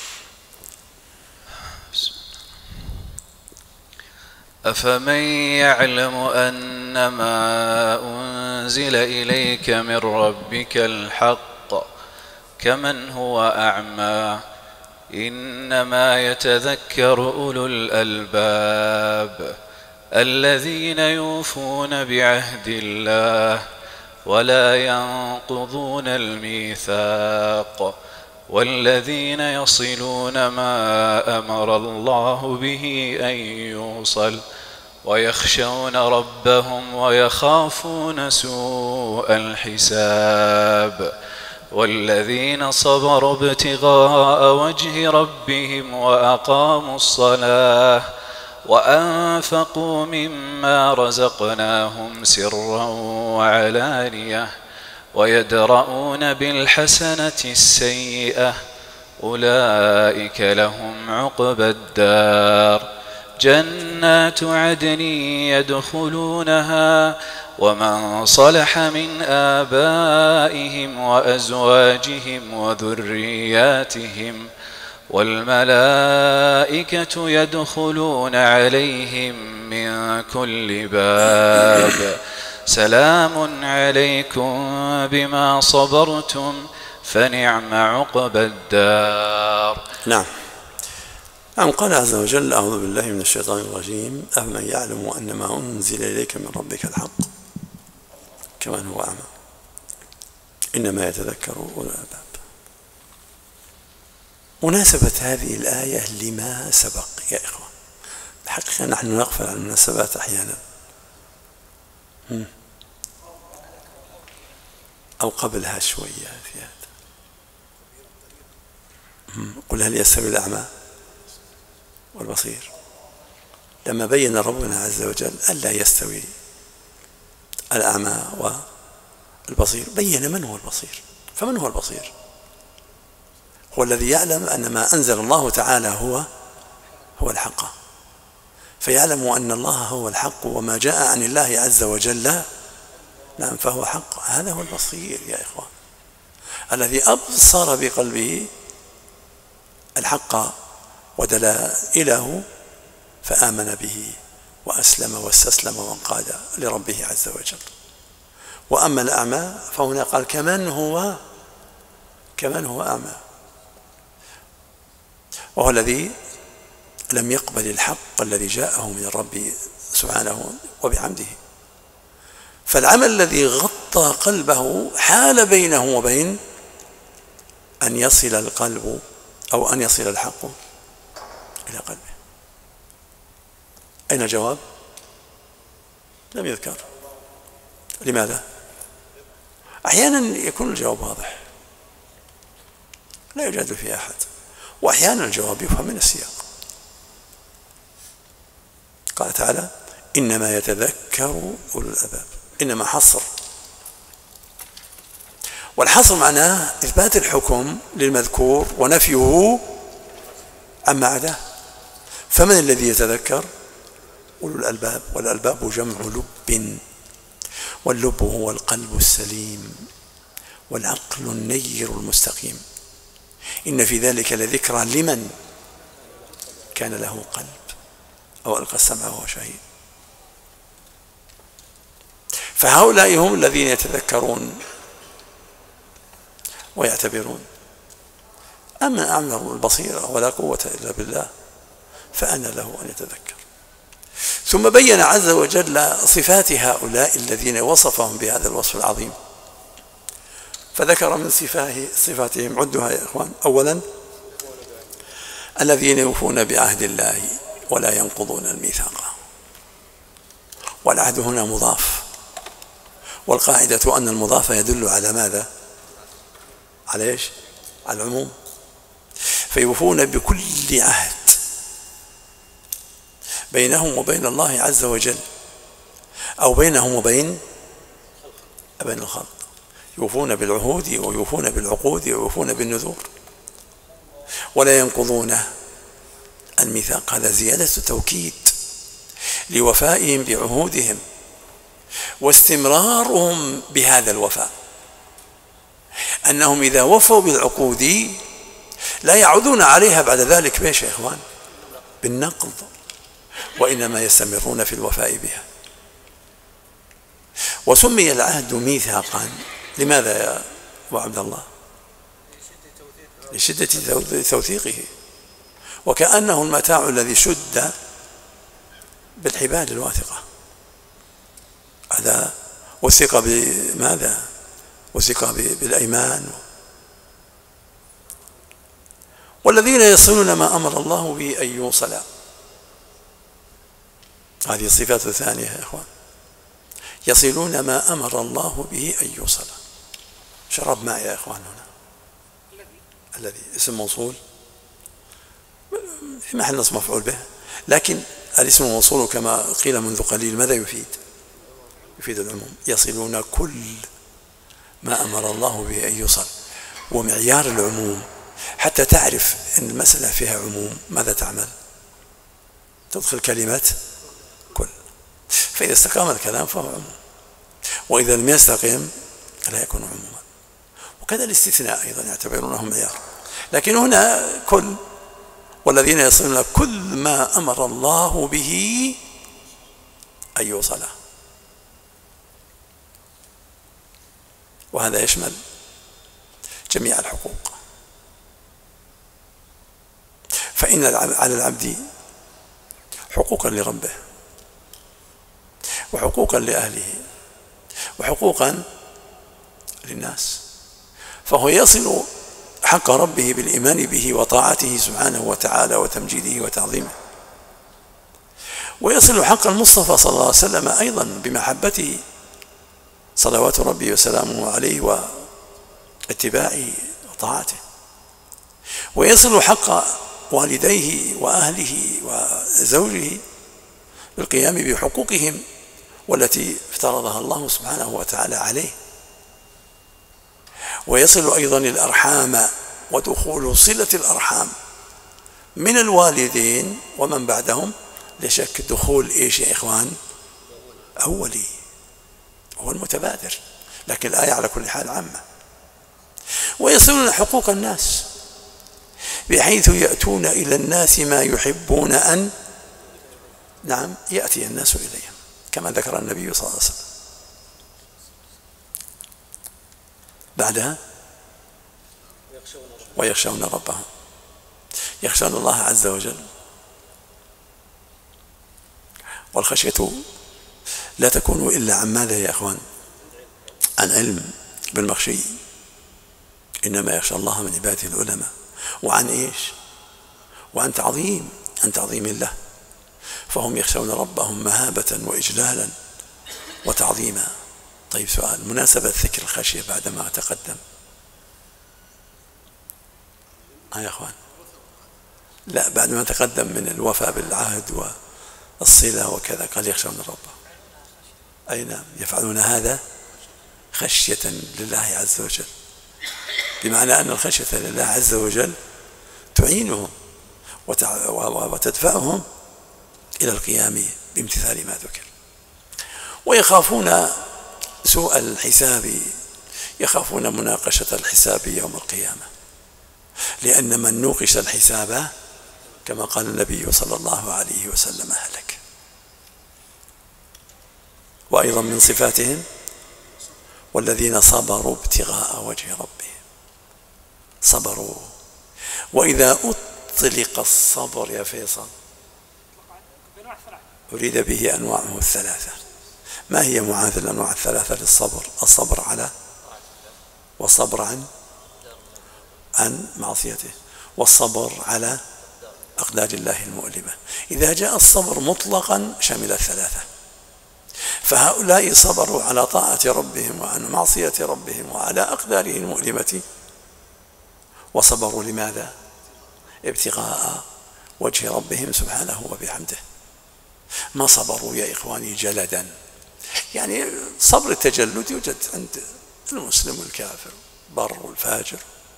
Speaker 7: أفمن يعلم أنما أنزل إليك من ربك الحق كمن هو أعمى إنما يتذكر أولو الألباب الذين يوفون بعهد الله ولا ينقضون الميثاق والذين يصلون ما أمر الله به أن يوصل ويخشون ربهم ويخافون سوء الحساب والذين صبروا ابتغاء وجه ربهم وأقاموا الصلاة وأنفقوا مما رزقناهم سرا وعلانية ويدرؤون بالحسنة السيئة أولئك لهم عقبى الدار جنات عدن يدخلونها ومن صلح من آبائهم وأزواجهم وذرياتهم والملائكة يدخلون عليهم من كل باب سلام عليكم بما صبرتم فنعم عقبى الدار.
Speaker 2: نعم. نعم. قال عز وجل: أعوذ بالله من الشيطان الرجيم. أفمن يعلم أن ما أنزل إليك من ربك الحق كمن هو أعمى إنما يتذكر أولو الألباب. مناسبة هذه الآية لما سبق يا إخوان. الحقيقة نحن نغفل عن المناسبات أحيانا، أو قبلها شوية في هذا. قل هل يستوي الأعمى والبصير؟ لما بين ربنا عز وجل ألا يستوي الأعمى والبصير بين من هو البصير. فمن هو البصير؟ هو الذي يعلم أن ما أنزل الله تعالى هو هو الحق، فيعلم أن الله هو الحق وما جاء عن الله عز وجل نعم فهو حق. هذا هو البصير يا إخوان، الذي أبصر بقلبه الحق ودلائله فآمن به وأسلم واستسلم وانقاد لربه عز وجل. وأما الأعمى فهنا قال كمن هو كمن هو أعمى، وهو الذي لم يقبل الحق الذي جاءه من الرب سبحانه وبحمده. فالعمل الذي غطى قلبه حال بينه وبين أن يصل القلب أو أن يصل الحق إلى قلبه. أين الجواب؟ لم يذكر. لماذا؟ أحيانا يكون الجواب واضح لا يجادل فيه أحد، وأحيانا الجواب يفهم من السياق. قال تعالى إنما يتذكر أولو الألباب. إنما حصر، والحصر معناه إثبات الحكم للمذكور ونفيه عما عداه. فمن الذي يتذكر؟ أولو الألباب، والألباب جمع لب، واللب هو القلب السليم والعقل النير المستقيم. إن في ذلك لذكرى لمن كان له قلب أو ألقى السمع وهو شهيد. فهؤلاء هم الذين يتذكرون ويعتبرون. أما أعمى البصيرة ولا قوة إلا بالله فأنا له أن يتذكر. ثم بين عز وجل صفات هؤلاء الذين وصفهم بهذا الوصف العظيم، فذكر من صفاتهم عدها يا إخوان. أولا الذين يوفون بعهد الله ولا ينقضون الميثاق. والعهد هنا مضاف، والقاعدة أن المضاف يدل على ماذا؟ على إيش؟ على العموم. فيوفون بكل عهد بينهم وبين الله عز وجل أو بينهم وبين بين الخلق. يوفون بالعهود ويوفون بالعقود ويوفون بالنذور ولا ينقضون الميثاق. هذا زيادة توكيد لوفائهم بعهودهم واستمرارهم بهذا الوفاء، أنهم إذا وفوا بالعقود لا يعودون عليها بعد ذلك بإيش يا إخوان؟ بالنقض، وإنما يستمرون في الوفاء بها. وسمي العهد ميثاقا لماذا يا أبو عبد الله؟ لشدة توثيقه، وكأنه المتاع الذي شد بالحبال الواثقة. هذا وثق بماذا؟ وثق بالأيمان. والذين يصلون ما أمر الله به أن يوصل. هذه الصفات الثانية يا إخوان، يصلون ما أمر الله به أن يوصل. شرب ماء يا إخوان. هنا الذي اسم موصول في محل نصب مفعول به، لكن الاسم الموصول كما قيل منذ قليل ماذا يفيد؟ يفيد العموم. يصلون كل ما أمر الله به أن يوصل. ومعيار العموم حتى تعرف أن المسألة فيها عموم ماذا تعمل؟ تدخل كلمة كل، فإذا استقام الكلام فهو عموم، وإذا لم يستقم لا يكون عموما. وكذا الاستثناء أيضا يعتبرونه معيار. لكن هنا كل، والذين يصلون كل ما أمر الله به أن يوصله، وهذا يشمل جميع الحقوق. فإن على العبد حقوقا لربه وحقوقا لأهله وحقوقا للناس، فهو يصل حق ربه بالإيمان به وطاعته سبحانه وتعالى وتمجيده وتعظيمه، ويصل حق المصطفى صلى الله عليه وسلم أيضا بمحبته صلوات ربي وسلامه عليه واتباعه وطاعته، ويصل حق والديه وأهله وزوجه بالقيام بحقوقهم والتي افترضها الله سبحانه وتعالى عليه، ويصل أيضا الأرحام ودخول صلة الأرحام من الوالدين ومن بعدهم، لشك دخول إيش يا إخوان؟ أولي، هو المتبادر، لكن الآية على كل حال عامة. ويصلون حقوق الناس بحيث يأتون إلى الناس ما يحبون أن نعم يأتي الناس إليهم، كما ذكر النبي صلى الله عليه وسلم. بعدها ويخشون ربهم، يخشون الله عز وجل. والخشية لا تكون إلا عن ماذا يا أخوان؟ عن علم بالمخشي، إنما يخشى الله من عباده العلماء. وعن إيش؟ وعن تعظيم، عن تعظيم الله، فهم يخشون ربهم مهابة وإجلالا وتعظيما. طيب سؤال، مناسبة ذكر الخشية بعدما تقدم ها يا أخوان؟ لا، بعد ما تقدم من الوفاء بالعهد والصلة وكذا قال يخشون ربهم. أي نعم، يفعلون هذا خشية لله عز وجل، بمعنى أن الخشية لله عز وجل تعينهم وتدفعهم إلى القيام بامتثال ما ذكر. ويخافون سوء الحساب، يخافون مناقشة الحساب يوم القيامة، لأن من نوقش الحساب كما قال النبي صلى الله عليه وسلم هلك. وأيضا من صفاتهم والذين صبروا ابتغاء وجه ربهم، صبروا. وإذا أطلق الصبر يا فيصل أريد به أنواعه الثلاثة. ما هي معاذ الأنواع الثلاثة للصبر؟ الصبر على، والصبر عن عن معصيته، والصبر على أقدار الله المؤلمة. إذا جاء الصبر مطلقا شمل الثلاثة، فهؤلاء صبروا على طاعة ربهم وعن معصية ربهم وعلى أقداره المؤلمة، وصبروا لماذا؟ ابتغاء وجه ربهم سبحانه وبحمده. ما صبروا يا إخواني جلدا، يعني صبر التجلد يوجد عند المسلم والكافر، بر والفاجر،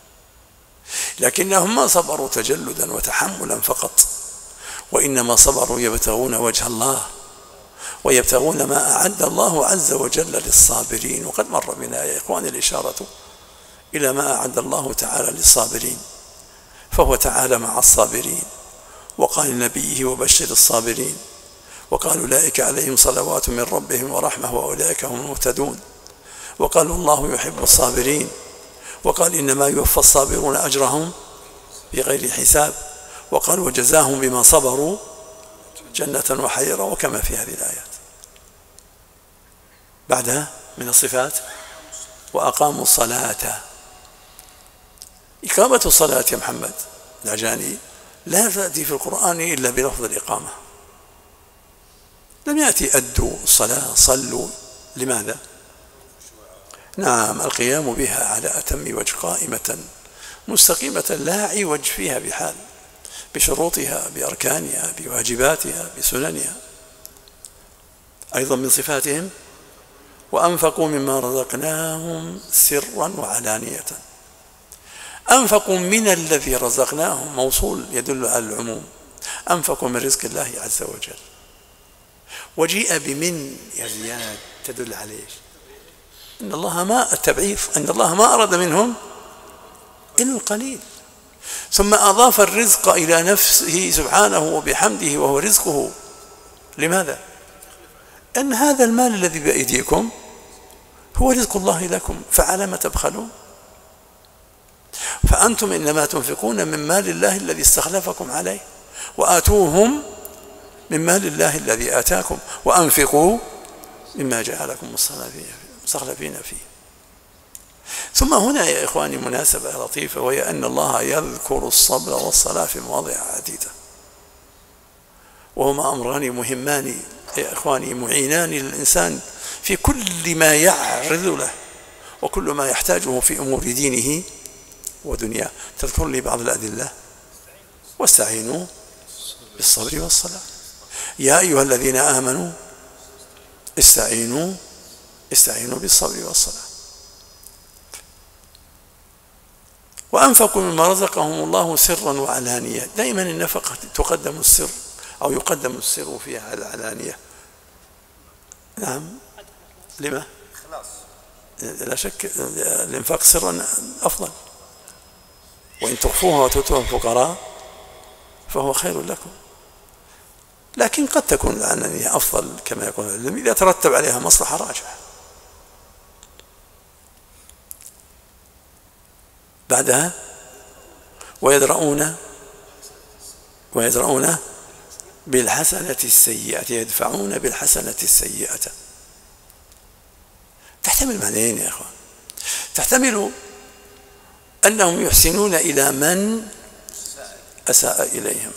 Speaker 2: لكنهم ما صبروا تجلدا وتحملا فقط، وإنما صبروا يبتغون وجه الله ويبتغون ما أعد الله عز وجل للصابرين. وقد مر بنا يا إخواني الإشارة إلى ما أعد الله تعالى للصابرين، فهو تعالى مع الصابرين، وقال لنبيه وبشر الصابرين، وقال أولئك عليهم صلوات من ربهم ورحمة وأولئك هم المهتدون، وقال الله يحب الصابرين، وقال إنما يوفى الصابرون أجرهم بغير حساب، وقال وجزاهم بما صبروا جنة وحريرا، وكما في هذه الآيات. بعدها من الصفات وأقاموا الصلاة. إقامة الصلاة يا محمد العجاني لا تأتي في القرآن إلا بلفظ الإقامة، لم يأتي أدوا الصلاة صلوا. لماذا؟ نعم، القيام بها على أتم وجه، قائمة مستقيمة لا عوج فيها بحال، بشروطها بأركانها بواجباتها بسننها. أيضا من صفاتهم وأنفقوا مما رزقناهم سرا وعلانية. أنفقوا من الذي رزقناهم موصول يدل على العموم، أنفقوا من رزق الله عز وجل. وجيء بمن يا زياد تدل عليه إن الله ما التبعيض، أن الله ما أراد منهم إلا القليل، ثم أضاف الرزق إلى نفسه سبحانه وبحمده وهو رزقه. لماذا؟ أن هذا المال الذي بأيديكم هو رزق الله لكم، فعلى ما تبخلون؟ فأنتم إنما تنفقون من مال الله الذي استخلفكم عليه، وآتوهم من مال الله الذي آتاكم، وأنفقوا مما جعلكم مستخلفين فيه. ثم هنا يا إخواني مناسبة لطيفة، وهي أن الله يذكر الصبر والصلاة في مواضع عديدة، وهما أمران مهمان يا إخواني معينان للإنسان في كل ما يعرض له وكل ما يحتاجه في أمور دينه ودنياه. تذكر لي بعض الأدلة. واستعينوا بالصبر والصلاة. يا أيها الذين آمنوا استعينوا استعينوا بالصبر والصلاة. وأنفقوا مما رزقهم الله سرا وعلانية. دائما النفقة تقدم السر أو يقدم السر فيها على العلانية. نعم. لما؟ لا شك الإنفاق سرا أفضل، وإن تخفوها وتؤتوها الفقراء فهو خير لكم، لكن قد تكون العلانية أفضل كما يقول العلم إذا ترتب عليها مصلحة راجحة. بعدها ويدرؤون ويدرؤون بالحسنة السيئة، يدفعون بالحسنة السيئة. تحتمل معنيين يا أخوان. تحتمل أنهم يحسنون إلى من أساء إليهم،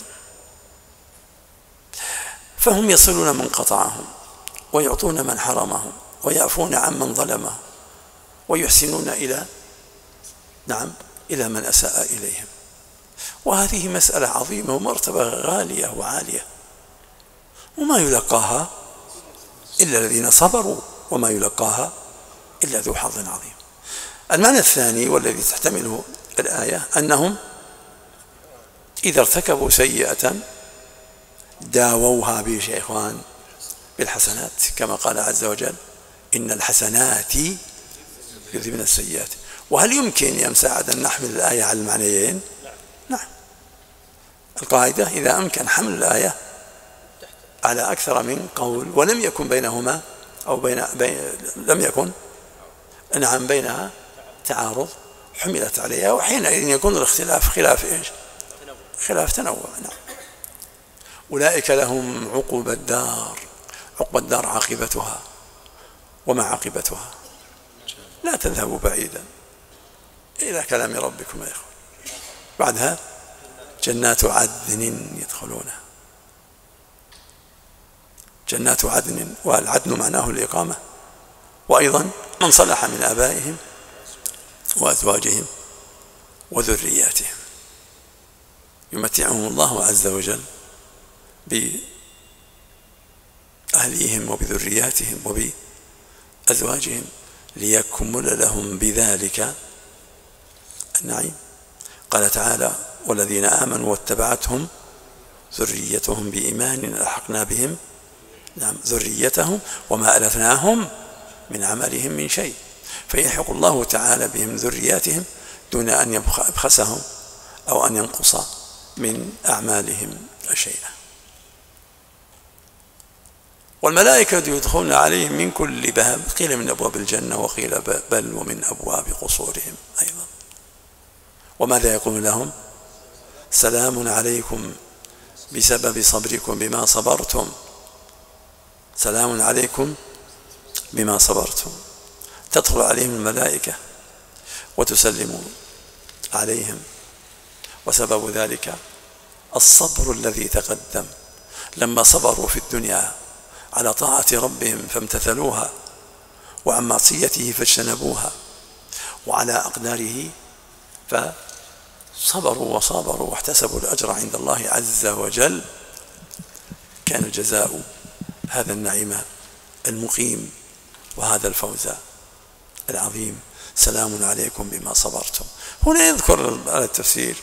Speaker 2: فهم يصلون من قطعهم ويعطون من حرمهم ويعفون عن من ظلمهم ويحسنون إلى نعم إلى من أساء إليهم. وهذه مسألة عظيمة ومرتبة غالية وعالية، وما يلقاها إلا الذين صبروا وما يلقاها إلا ذو حظ عظيم. المعنى الثاني والذي تحتمله الآية أنهم إذا ارتكبوا سيئة داووها به يا إخوان بالحسنات، كما قال عز وجل إن الحسنات يذهبن السيئات. وهل يمكن يا مساعد أن نحمل الآية على المعنيين؟ نعم. القاعدة إذا أمكن حمل الآية على أكثر من قول ولم يكن بينهما أو بين, بين لم يكن نعم بينها تعارض حملت عليها، وحينئذ يكون الاختلاف خلاف إيش؟ خلاف تنوع. نعم. أولئك لهم عقبى الدار. عقبى الدار عاقبتها. وما عاقبتها؟ لا تذهبوا بعيدا إلى كلام ربكم يا إخوان. بعدها جنات عدن يدخلونها. جنات عدن، والعدن معناه الإقامة، وأيضا من صلح من آبائهم وأزواجهم وذرياتهم. يمتعهم الله عز وجل بأهليهم وبذرياتهم وبأزواجهم ليكمل لهم بذلك النعيم. قال تعالى والذين آمنوا واتبعتهم ذريتهم بإيمان ألحقنا بهم نعم ذريتهم وما ألفناهم من عملهم من شيء، فيلحق الله تعالى بهم ذرياتهم دون أن يبخسهم أو أن ينقص من أعمالهم شيئا. والملائكة يدخلون عليهم من كل باب، قيل من أبواب الجنة وقيل بل ومن أبواب قصورهم أيضا. وماذا يقول لهم؟ سلام عليكم بسبب صبركم بما صبرتم. سلام عليكم بما صبرتم. تدخل عليهم الملائكة وتسلم عليهم، وسبب ذلك الصبر الذي تقدم. لما صبروا في الدنيا على طاعة ربهم فامتثلوها، وعن معصيته فاجتنبوها، وعلى أقداره فصبروا وصابروا واحتسبوا الأجر عند الله عز وجل، كان الجزاء هذا النعيم المقيم وهذا الفوز العظيم. سلام عليكم بما صبرتم. هنا يذكر على التفسير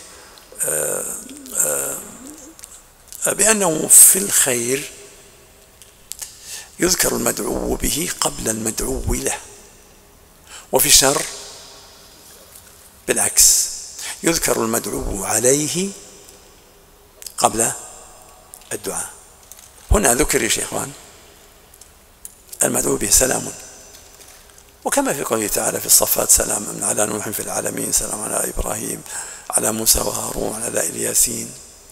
Speaker 2: بأنه في الخير يذكر المدعو به قبل المدعو له، وفي الشر بالعكس يذكر المدعو عليه قبل الدعاء. هنا ذكر يا شيخوان المدعو به سلام، وكما في قوله تعالى في الصفات سلام على نوح في العالمين، سلام على إبراهيم، على موسى وهارون، على الياسين.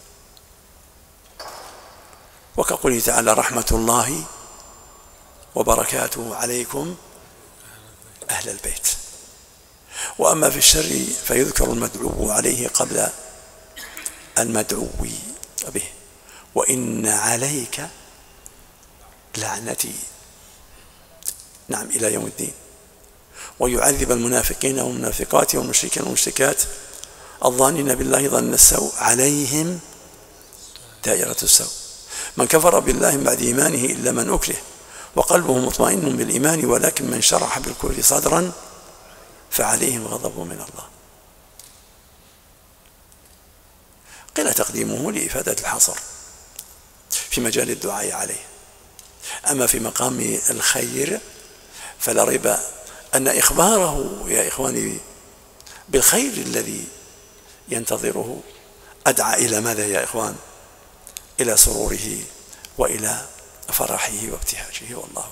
Speaker 2: وكقوله تعالى رحمة الله وبركاته عليكم أهل البيت. وأما في الشر فيذكر المدعو عليه قبل المدعو به. وإن عليك لعنتي، نعم، إلى يوم الدين. ويعذب المنافقين والمنافقات والمشركين والمشركات الظانين بالله ظن السوء عليهم دائرة السوء. من كفر بالله من بعد إيمانه إلا من أكره وقلبه مطمئن بالإيمان ولكن من شرح بالكفر صدرا فعليهم غضب من الله. قيل تقديمه لإفادة الحصر في مجال الدعاء عليه. أما في مقام الخير فلا ريب أن إخباره يا إخواني بالخير الذي ينتظره أدعى إلى ماذا يا إخوان؟ إلى سروره وإلى فرحه وابتهاجه، والله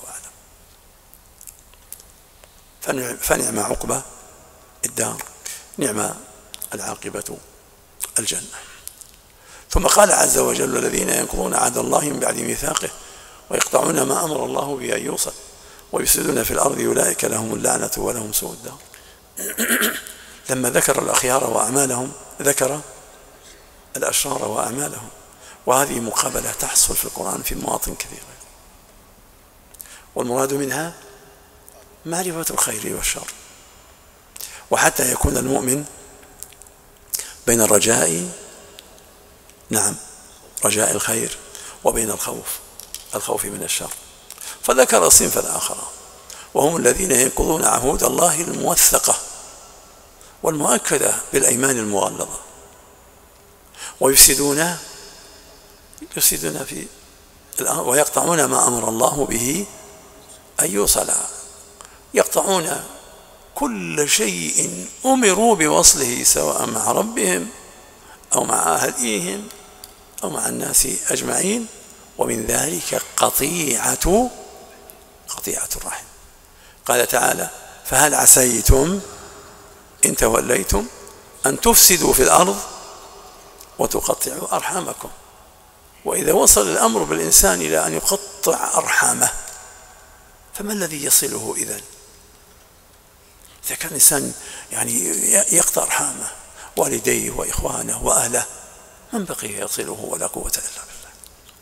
Speaker 2: أعلم. فنعم عقبى الدار، نعم العاقبة الجنة. ثم قال عز وجل: الذين ينقضون عهد الله من بعد ميثاقه ويقطعون ما أمر الله به أن يوصل ويفسدون في الأرض أولئك لهم اللعنة ولهم سوء الدار. لما ذكر الأخيار وأعمالهم ذكر الأشرار وأعمالهم، وهذه مقابلة تحصل في القرآن في مواطن كثيرة، والمراد منها معرفة الخير والشر، وحتى يكون المؤمن بين الرجاء، نعم رجاء الخير، وبين الخوف، الخوف من الشر. فذكر الصنف الآخر وهم الذين ينقضون عهود الله الموثقة والمؤكدة بالأيمان المغلظة ويفسدون يفسدون في الأرض ويقطعون ما أمر الله به أن يوصل، يقطعون كل شيء أمروا بوصله سواء مع ربهم أو مع أهليهم أو مع الناس أجمعين، ومن ذلك قطيعة قطيعة الرحم. قال تعالى: فهل عسيتم إن توليتم أن تفسدوا في الأرض وتقطعوا أرحامكم. وإذا وصل الأمر بالإنسان إلى أن يقطع أرحامه فما الذي يصله إذن؟ إذا كان الإنسان يعني يقطع أرحامه والديه وإخوانه وأهله، من بقي يصله؟ ولا قوة إلا بالله.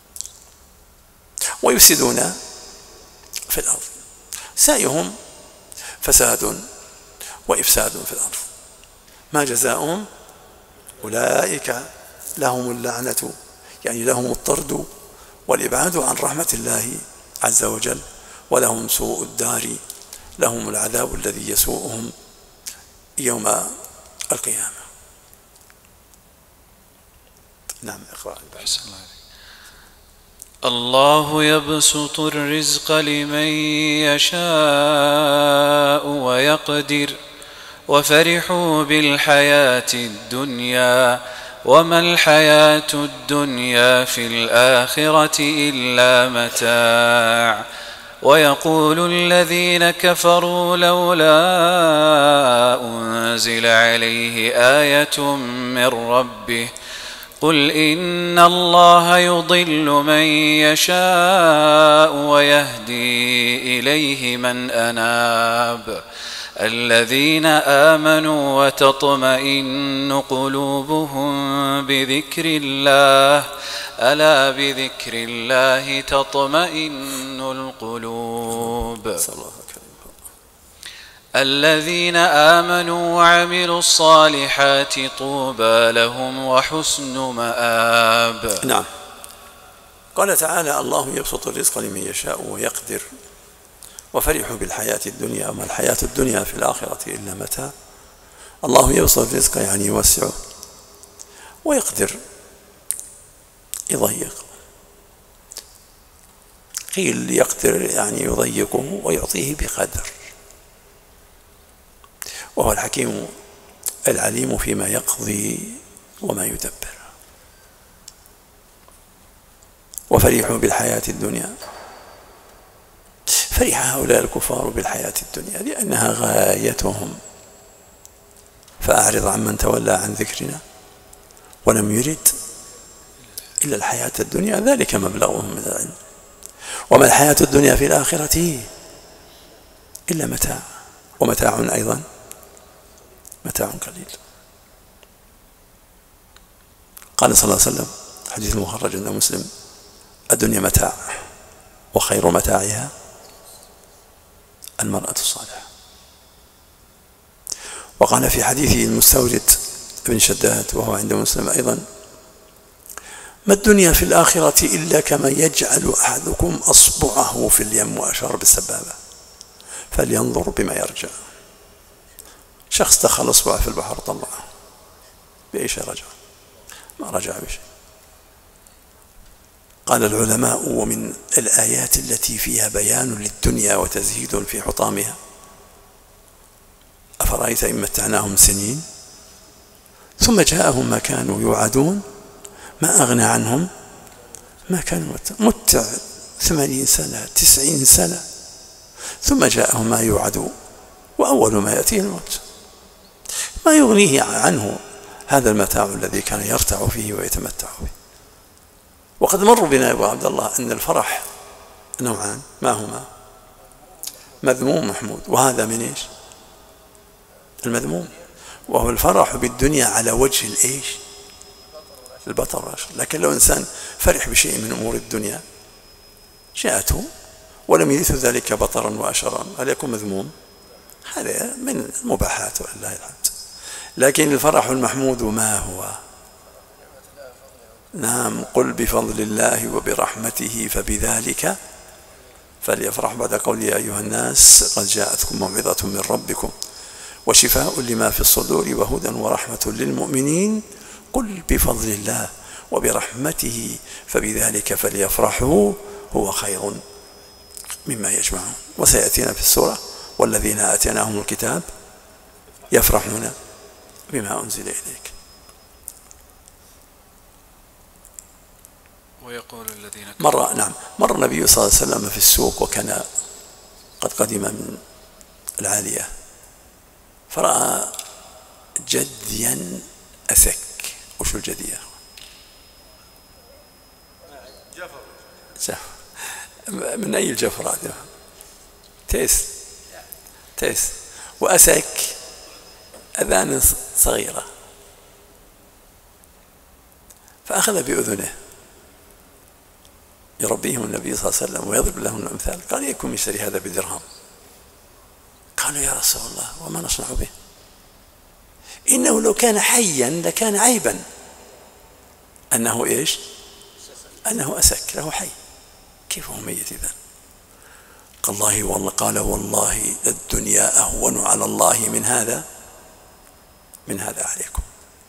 Speaker 2: ويفسدون في الأرض، سعيهم فساد وإفساد في الأرض. ما جزاؤهم؟ أولئك لهم اللعنة، يعني لهم الطرد والإبعاد عن رحمة الله عز وجل، ولهم سوء الدار، لهم العذاب الذي يسوءهم يوم القيامة. نعم، اقرأ.
Speaker 7: الله يبسط الرزق لمن يشاء ويقدر وفرحوا بالحياة الدنيا وما الحياة الدنيا في الآخرة إلا متاع ويقول الذين كفروا لولا أنزل عليه آية من ربه قل إن الله يضل من يشاء ويهدي إليه من أناب الذين آمنوا وتطمئن قلوبهم بذكر الله ألا بذكر الله تطمئن القلوب الذين آمنوا وعملوا الصالحات طوبى لهم وحسن مآب.
Speaker 2: نعم. قال تعالى: الله يبسط الرزق لمن يشاء ويقدر وفرحوا بالحياة الدنيا وما الحياة الدنيا في الآخرة إلا متاع. الله يبسط الرزق يعني يوسعه، ويقدر يضيق. قيل يقدر يعني يضيقه ويعطيه بقدر، وهو الحكيم العليم فيما يقضي وما يدبر. وفرحوا بالحياة الدنيا، فرح هؤلاء الكفار بالحياة الدنيا لأنها غايتهم. فأعرض عمن تولى عن ذكرنا ولم يرد إلا الحياة الدنيا ذلك مبلغهم من العلم وما الحياة الدنيا في الآخرة إلا متاع. ومتاع أيضا متاع قليل. قال صلى الله عليه وسلم حديث مخرج عند مسلم: الدنيا متاع وخير متاعها المرأة الصالحة. وقال في حديث المستورد بن شداد وهو عند مسلم أيضا: ما الدنيا في الآخرة إلا كما يجعل أحدكم أصبعه في اليم، وأشار بالسبابة، فلينظر بما يرجع. شخص دخل أصبعه في البحر طلعه، بأي شيء رجع؟ ما رجع بشيء. قال العلماء: ومن الآيات التي فيها بيان للدنيا وتزهيد في حطامها: أفرأيت إن متعناهم سنين ثم جاءهم ما كانوا يوعدون ما أغنى عنهم ما كانوا متع ثمانين سنة تسعين سنة ثم جاءهم ما يوعدون وأول ما يأتيه الموت، ما يغنيه عنه هذا المتاع الذي كان يرتع فيه ويتمتع به. وقد مر بنا يا أبو عبد الله أن الفرح نوعان، ما هما؟ مذموم محمود، وهذا من إيش؟ المذموم، وهو الفرح بالدنيا على وجه الإيش؟ البطر والعشر. لكن لو إنسان فرح بشيء من أمور الدنيا جاءته ولم يرث ذلك بطرا وأشرا، هل يكون مذموم؟ هذا من المباحات ولله الحمد. لكن الفرح المحمود ما هو؟ نعم، قل بفضل الله وبرحمته فبذلك فليفرح، بعد قول يا أيها الناس قد جاءتكم موعظة من ربكم وشفاء لما في الصدور وهدى ورحمة للمؤمنين قل بفضل الله وبرحمته فبذلك فليفرحوا هو خير مما يجمعون. وسيأتينا في السورة: والذين آتيناهم الكتاب يفرحون بما أنزل إليك.
Speaker 7: ويقول الذين
Speaker 2: مر نعم مر النبي صلى الله عليه وسلم في السوق وكان قد قدم من العالية، فرأى جديا أسك. وش الجدية؟ جفر. من أي الجفر هذا؟ تيس تيس وأسك أذان صغيرة، فأخذ بأذنه يربيهم النبي صلى الله عليه وسلم ويضرب لهم الأمثال. قال: يكون يشتري هذا بدرهم. قالوا: يا رسول الله وما نصنع به؟ إنه لو كان حيا لكان عيبا أنه إيش؟ أنه أسك له حي، كيف هو ميت إذن؟ قال الله والله قال والله الدنيا أهون على الله من هذا من هذا عليكم.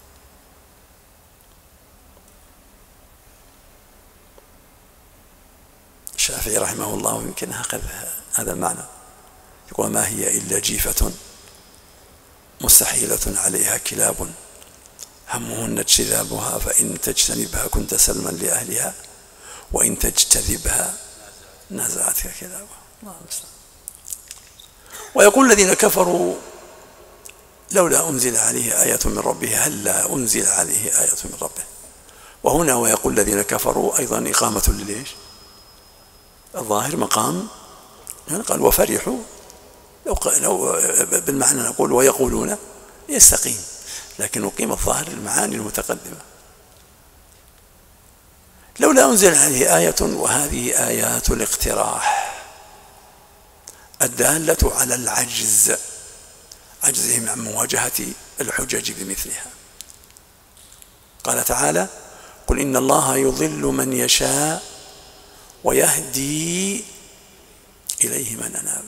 Speaker 2: الشافعي رحمه الله يمكن أخذ هذا المعنى، يقول: ما هي إلا جيفة مستحيلة عليها كلاب همهن اجتذابها فإن تجتنبها كنت سلما لأهلها وإن تجتذبها نزعتك كلابها. الله المستعان. ويقول الذين كفروا: لولا أنزل عليه آية من ربه، هلا أنزل عليه آية من ربه. وهنا ويقول الذين كفروا أيضا إقامة لليش؟ الظاهر مقام، يعني قال وفرحوا، لو, لو بالمعنى نقول ويقولون يستقيم، لكن أقيم الظاهر المعاني المتقدمة. لولا أنزل عليه آية، وهذه آيات الاقتراح الدالة على العجز، عجزهم عن مواجهة الحجج بمثلها. قال تعالى: قل إن الله يضل من يشاء ويهدي إليه من أناب.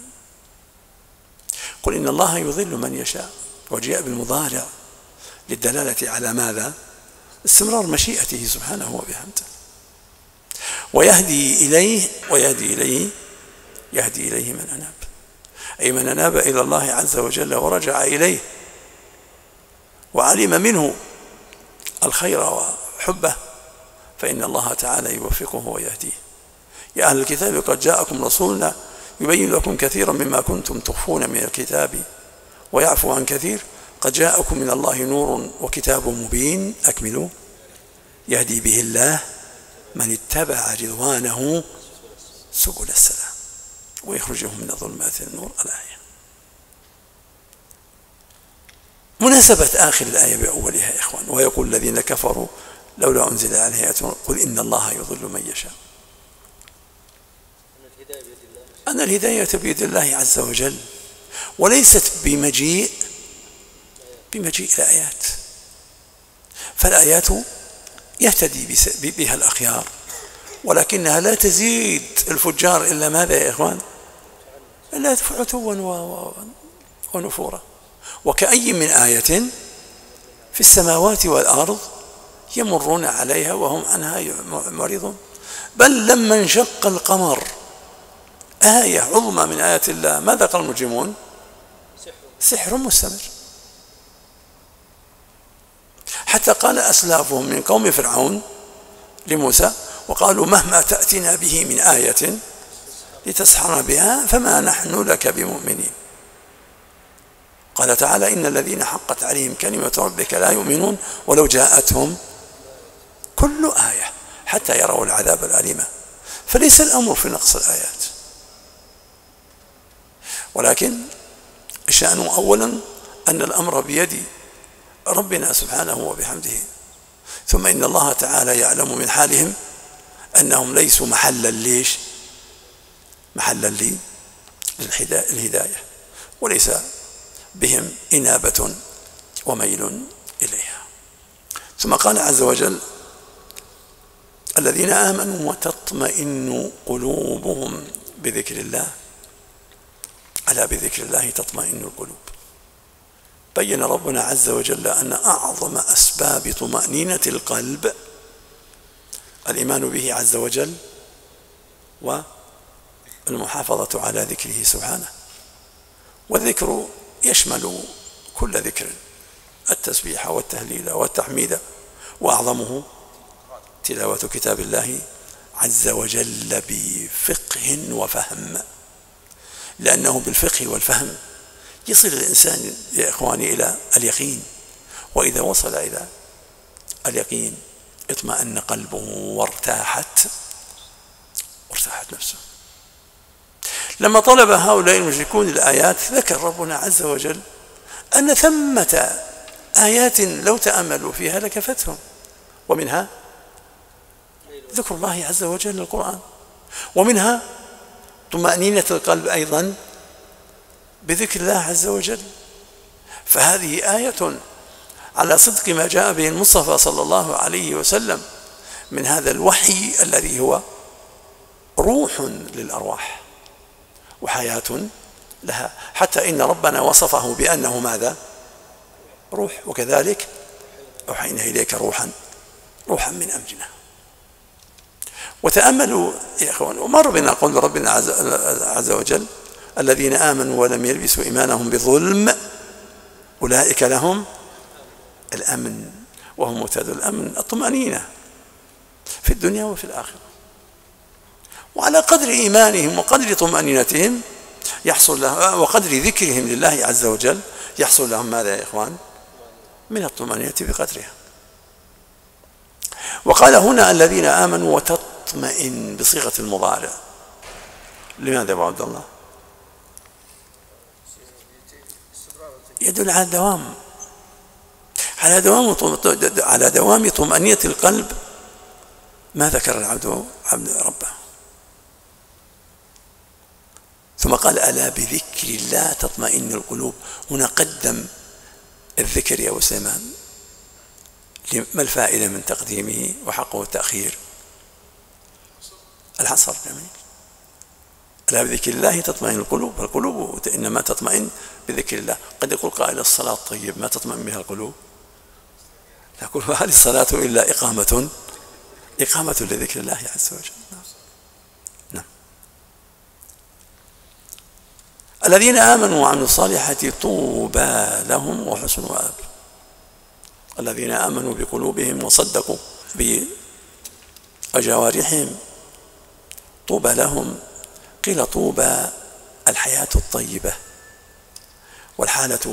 Speaker 2: قل إن الله يضل من يشاء، وجاء بالمضارع للدلالة على ماذا؟ استمرار مشيئته سبحانه وبحمده. ويهدي إليه ويهدي إليه يهدي إليه من أناب، أي من أناب إلى الله عز وجل ورجع إليه وعلم منه الخير وحبه، فإن الله تعالى يوفقه ويهديه. يا أهل الكتاب قد جاءكم رسولنا يبين لكم كثيرا مما كنتم تخفون من الكتاب ويعفو عن كثير، قد جاءكم من الله نور وكتاب مبين، أكملوا، يهدي به الله من اتبع رضوانه سبل السلام ويخرجهم من الظلمات النور. الآية. مناسبة آخر الآية بأولها يا إخوان، ويقول الذين كفروا لولا أنزل عليه آية قل إن الله يضل من يشاء. أن الهداية بيد الله عز وجل، وليست بمجيء بمجيء الآيات، فالآيات يهتدي بها الأخيار، ولكنها لا تزيد الفجار إلا ماذا يا إخوان؟ إلا عتوا ونفورا. وكأي من آية في السماوات والأرض يمرون عليها وهم عنها معرضون. بل لما انشق القمر آية عظمى من آيات الله ماذا قال المجرمون؟ سحر مستمر. حتى قال أسلافهم من قوم فرعون لموسى وقالوا مهما تأتنا به من آية لتسحرنا بها فما نحن لك بمؤمنين. قال تعالى إن الذين حقت عليهم كلمة ربك لا يؤمنون ولو جاءتهم كل آية حتى يروا العذاب الأليم. فليس الأمر في نقص الآيات، ولكن الشأن أولا أن الأمر بيد ربنا سبحانه وبحمده، ثم إن الله تعالى يعلم من حالهم أنهم ليسوا محلا ليش محلا لي للهداية، وليس بهم إنابة وميل إليها. ثم قال عز وجل الذين آمنوا وتطمئن قلوبهم بذكر الله، ألا بذكر الله تطمئن القلوب. بين ربنا عز وجل أن أعظم أسباب طمأنينة القلب الإيمان به عز وجل والمحافظة على ذكره سبحانه. والذكر يشمل كل ذكر، التسبيح والتهليل والتحميد، وأعظمه تلاوة كتاب الله عز وجل بفقه وفهم، لأنه بالفقه والفهم يصل الإنسان يا إخواني إلى اليقين، وإذا وصل إلى اليقين اطمأن قلبه وارتاحت وارتاحت نفسه. لما طلب هؤلاء المشركون الآيات ذكر ربنا عز وجل أن ثمة آيات لو تأملوا فيها لكفتهم، ومنها ذكر الله عز وجل القرآن، ومنها طمأنينة القلب أيضا بذكر الله عز وجل. فهذه آية على صدق ما جاء به المصطفى صلى الله عليه وسلم من هذا الوحي الذي هو روح للأرواح وحياة لها، حتى إن ربنا وصفه بأنه ماذا؟ روح. وكذلك أوحينا إليك روحا روحا من أمرنا. وتأملوا يا إخوان، ومر بنا قول ربنا عز وجل الذين آمنوا ولم يلبسوا إيمانهم بظلم أولئك لهم الأمن وهم مهتدون. الأمن الطمأنينة في الدنيا وفي الآخرة. وعلى قدر إيمانهم وقدر طمأنينتهم يحصل لهم، وقدر ذكرهم لله عز وجل يحصل لهم ماذا يا إخوان؟ من الطمأنينة بقدرها. وقال هنا الذين آمنوا وتطمئن بصيغة المضارع. لماذا يا أبو عبد الله؟ يدل على الدوام، على دوام على دوام طمأنينة القلب. ما ذكر العبد عبد ربه. ثم قال ألا بذكر الله تطمئن القلوب. هنا قدم الذكر يا أبو سليمان، ما الفائدة من تقديمه وحقه التأخير؟ الحصر جميل. ألا بذكر الله تطمئن القلوب. القلوب إنما تطمئن بذكر الله. قد يقول قائل الصلاة طيب ما تطمئن بها القلوب؟ يقول هل الصلاة إلا إقامة إقامة لذكر الله عز وجل. نعم. الذين آمنوا وعملوا الصالحات طوبى لهم وحسن مآب. الذين آمنوا بقلوبهم وصدقوا بجوارحهم طوبى لهم. قيل طوبى الحياة الطيبة والحالة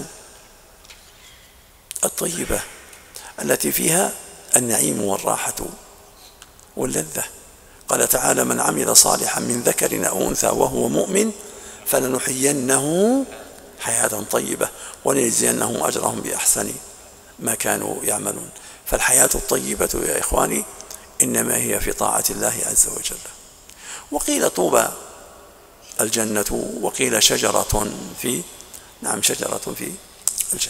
Speaker 2: الطيبة التي فيها النعيم والراحة واللذة. قال تعالى من عمل صالحا من ذكر أو أنثى وهو مؤمن فلنحيينه حياة طيبة ولنجزينهم أجرهم بأحسن ما كانوا يعملون. فالحياة الطيبة يا إخواني إنما هي في طاعة الله عز وجل. وقيل طوبى الجنة، وقيل شجرة في نعم شجرة في الجنة.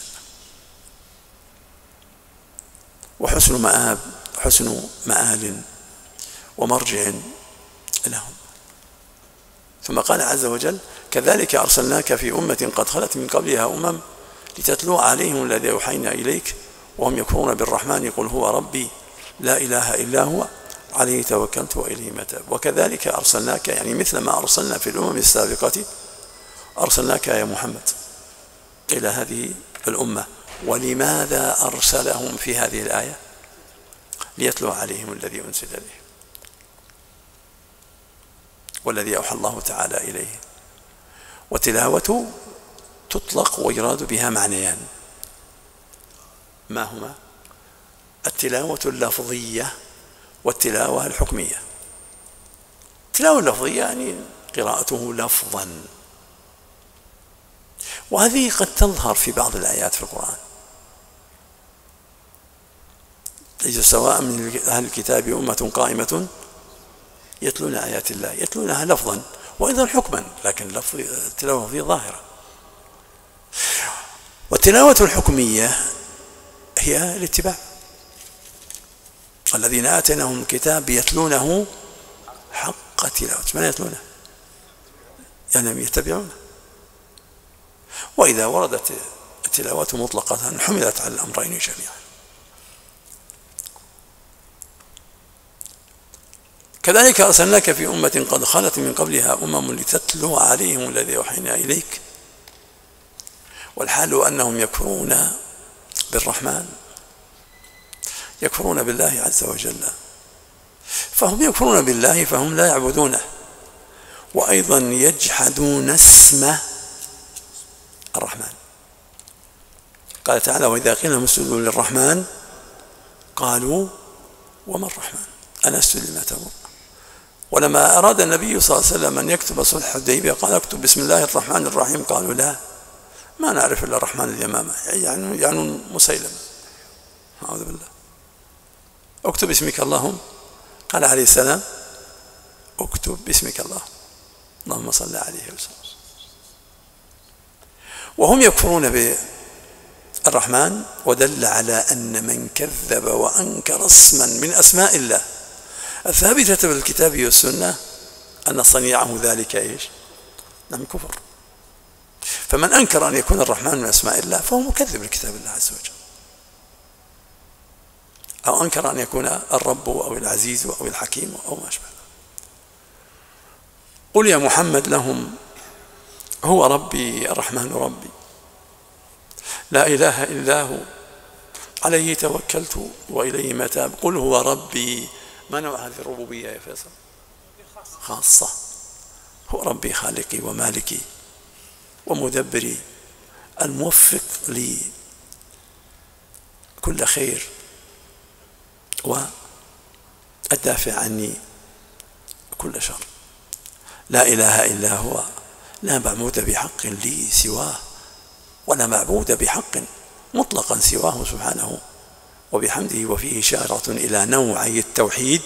Speaker 2: وحسن مآب، حسن مآل ومرجع لهم. ثم قال عز وجل: كذلك أرسلناك في أمة قد خلت من قبلها أمم لتتلو عليهم الذي أوحينا إليك وهم يكفرون بالرحمن قل هو ربي لا إله إلا هو عليه توكلت وإليه متاب. وكذلك أرسلناك، يعني مثل ما أرسلنا في الأمم السابقة أرسلناك يا محمد إلى هذه الأمة. ولماذا أرسلهم في هذه الآية؟ ليتلو عليهم الذي أنزل إليه والذي أوحى الله تعالى إليه. وتلاوة تطلق ويراد بها معنيان، ما هما؟ التلاوة اللفظية والتلاوة الحكمية. التلاوة اللفظية يعني قراءته لفظا، وهذه قد تظهر في بعض الآيات في القرآن. ليس سواء من أهل الكتاب أمة قائمة يتلون آيات الله، يتلونها لفظا وأيضا حكما، لكن التلاوة اللفظية ظاهرة. والتلاوة الحكمية هي الاتباع. الذين آتيناهم الكتاب يتلونه حق تلاوته، من يتلونه؟ يعني يتبعونه. وإذا وردت التلاوة مطلقة حملت على الأمرين جميعا. كذلك أرسلناك في أمة قد خلت من قبلها أمم لتتلو عليهم الذي أوحينا إليك، والحال أنهم يكفرون بالرحمن، يكفرون بالله عز وجل، فهم يكفرون بالله فهم لا يعبدونه، وأيضا يجحدون اسم الرحمن. قال تعالى: وإذا قيل لهم اسجدوا للرحمن قالوا وما الرحمن أنسجد لما تأمر. ولما أراد النبي صلى الله عليه وسلم أن يكتب صلح الحديبية قال: اكتب بسم الله الرحمن الرحيم. قالوا: لا، ما نعرف إلا الرحمن اليمامة، يعني يعني مسيلمة، أعوذ بالله. اكتب باسمك اللهم. قال عليه السلام: اكتب باسمك اللهم، اللهم صل عليه وسلم. وهم يكفرون بالرحمن، ودل على أن من كذب وأنكر اسما من أسماء الله الثابتة في الكتاب والسنة أن صنيعه ذلك إيش؟ نعم، كفر. فمن أنكر أن يكون الرحمن من أسماء الله فهو مكذب لكتاب الله عز وجل، أو أنكر أن يكون الرب أو العزيز أو الحكيم أو ما أشبه. قل يا محمد لهم: هو ربي الرحمن ربي لا إله إلا هو عليه توكلت وإليه متاب. قل هو ربي. ما نوع هذه الربوبية يا فيصل؟ خاصة. هو ربي خالقي ومالكي ومدبري الموفق لي كل خير والدافع عني كل شر. لا إله إلا هو، لا معبود بحق لي سواه، ولا معبود بحق مطلقا سواه سبحانه وبحمده. وفيه إشارة إلى نوعي التوحيد،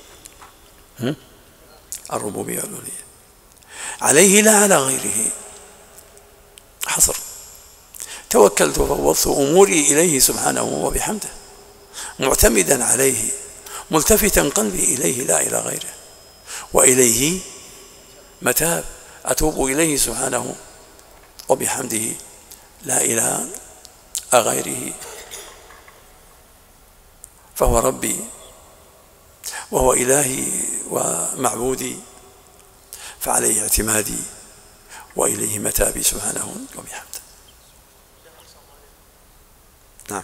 Speaker 2: الربوبية والألوهية، عليه لا على غيره. حصر. توكلت وفوضت أموري إليه سبحانه وبحمده، معتمدا عليه، ملتفتا قلبي إليه لا إلى غيره. وإليه متاب، أتوب إليه سبحانه وبحمده لا إلى غيره. فهو ربي وهو إلهي ومعبودي، فعليه اعتمادي وإليه متابي سبحانه وبحمده. نعم.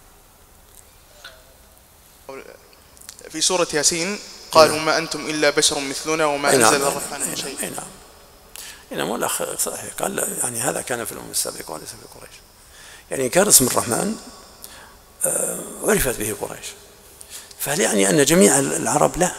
Speaker 8: في سورة ياسين قالوا ما أنتم إلا بشر مثلنا وما أنزل الرحمن من شيء.
Speaker 2: نعم. نعم. والأخ صحيح قال يعني هذا كان في الأمم السابقة وليس في قريش. يعني كان اسم الرحمن عرفت به قريش، فهل يعني أن جميع العرب؟ لا.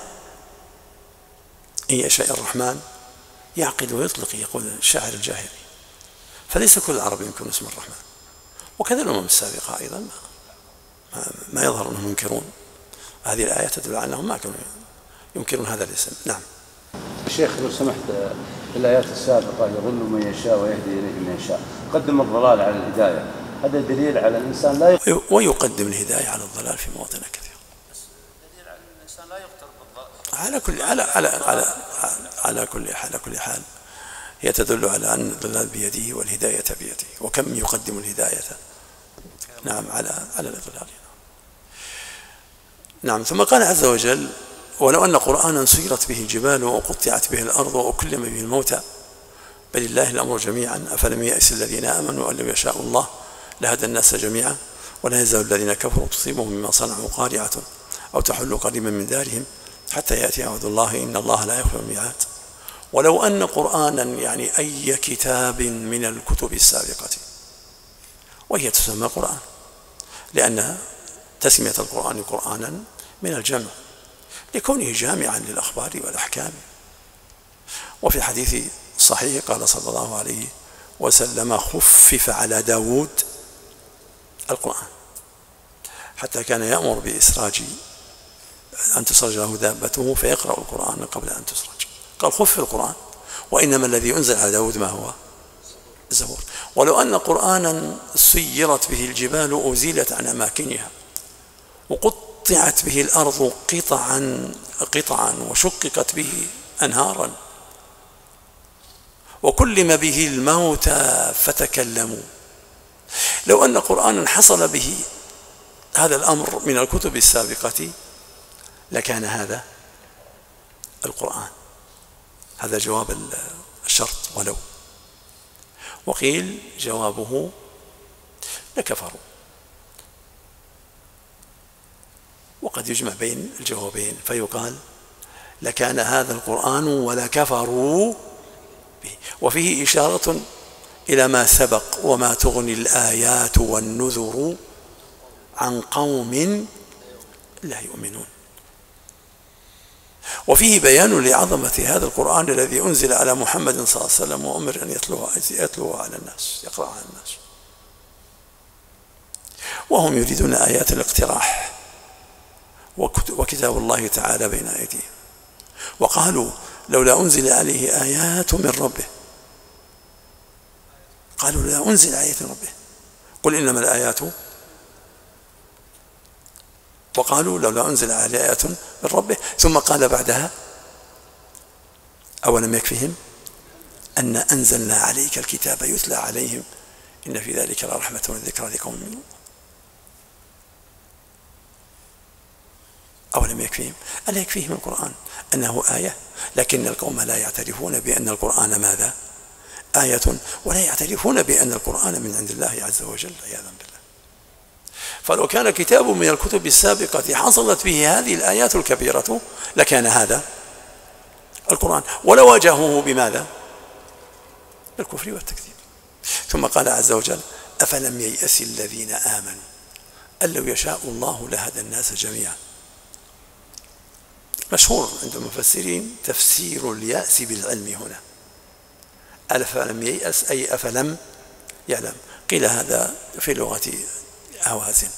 Speaker 2: إن يشاء الرحمن يعقد ويطلق، يقول الشاعر الجاهلي. فليس كل العرب ينكرون اسم الرحمن، وكذا الأمم السابقة أيضا ما, ما يظهر أنهم ينكرون. هذه الآية تدل على أنهم ما كانوا ينكرون هذا الاسم. نعم.
Speaker 9: الشيخ لو سمحت، في الآيات السابقة يضل من يشاء ويهدي إليه من يشاء، قدم الضلال على الهداية، هذا دليل على الإنسان لا يقتر.
Speaker 2: ويقدم الهداية على الضلال في مواطن كثيرة.
Speaker 3: دليل على الإنسان لا يقتر بالضلال.
Speaker 2: على كل على على على على كل على كل حال هي تدل على أن الضلال بيده والهداية بيده، وكم يقدم الهداية نعم على على الإضلال. نعم. ثم قال عز وجل: ولو أن قرآنا سيرت به الجبال وقطعت به الأرض وأكلم به الموتى بل الله الأمر جميعا أفلم يأس الذين آمنوا أن لو يشاء الله لهدى الناس جميعا ولا يزال الذين كفروا تصيبهم مما صنعوا قارعة أو تحل قريبا من دارهم حتى يأتي وعد الله إن الله لا يخلف الميعاد. ولو أن قرآنا يعني أي كتاب من الكتب السابقة، وهي تسمى قرآن لأن تسمية القرآن قرآنا من الجمع لكونه جامعا للأخبار والأحكام. وفي الحديث الصحيح قال صلى الله عليه وسلم: خفف على داود القرآن حتى كان يأمر بإسراج أن تسرج له دابته فيقرأ القرآن قبل أن تسرج. قال: خفف القرآن، وإنما الذي أنزل على داود ما هو الزبور. ولو أن قرآنا سيرت به الجبال أزيلت عن أماكنها وقطعت به الأرض قطعا قطعا وشققت به أنهارا وكلم به الموتى فتكلموا، لو أن قرآنا حصل به هذا الأمر من الكتب السابقة لكان هذا القرآن. هذا جواب الشرط ولو. وقيل جوابه لكفروا، وقد يجمع بين الجوابين فيقال لكان هذا القرآن ولا كفروا به. وفيه إشارة إلى ما سبق: وما تغني الآيات والنذر عن قوم لا يؤمنون. وفيه بيان لعظمة هذا القرآن الذي أنزل على محمد صلى الله عليه وسلم وأمر أن يتلوه, يتلوه على الناس، يقرأ على الناس، وهم يريدون آيات الاقتراح وكتاب الله تعالى بين أيديهم. وقالوا: لولا أنزل عليه آيات من ربه. قالوا: لا أنزل آيات من ربه، قل إنما الآيات. وقالوا: لولا أنزل عليه آيات من ربه، ثم قال بعدها: أولم يكفهم أن أنزلنا عليك الكتاب يتلى عليهم إن في ذلك لرحمة وذكرى لقوم يؤمنون. أولم يكفيهم، ألا يكفيهم القرآن أنه آية، لكن القوم لا يعترفون بأن القرآن ماذا؟ آية، ولا يعترفون بأن القرآن من عند الله عز وجل عياذا بالله. فلو كان كتاب من الكتب السابقة حصلت به هذه الآيات الكبيرة لكان هذا القرآن، ولو واجهوه بماذا؟ بالكفر والتكذيب. ثم قال عز وجل: أفلم ييأس الذين آمنوا أن لو يشاء الله لهدى الناس جميعا. مشهور عند المفسرين تفسير اليأس بالعلم هنا. أفلم ييأس أي أفلم يعلم. قيل هذا في لغة هوازن.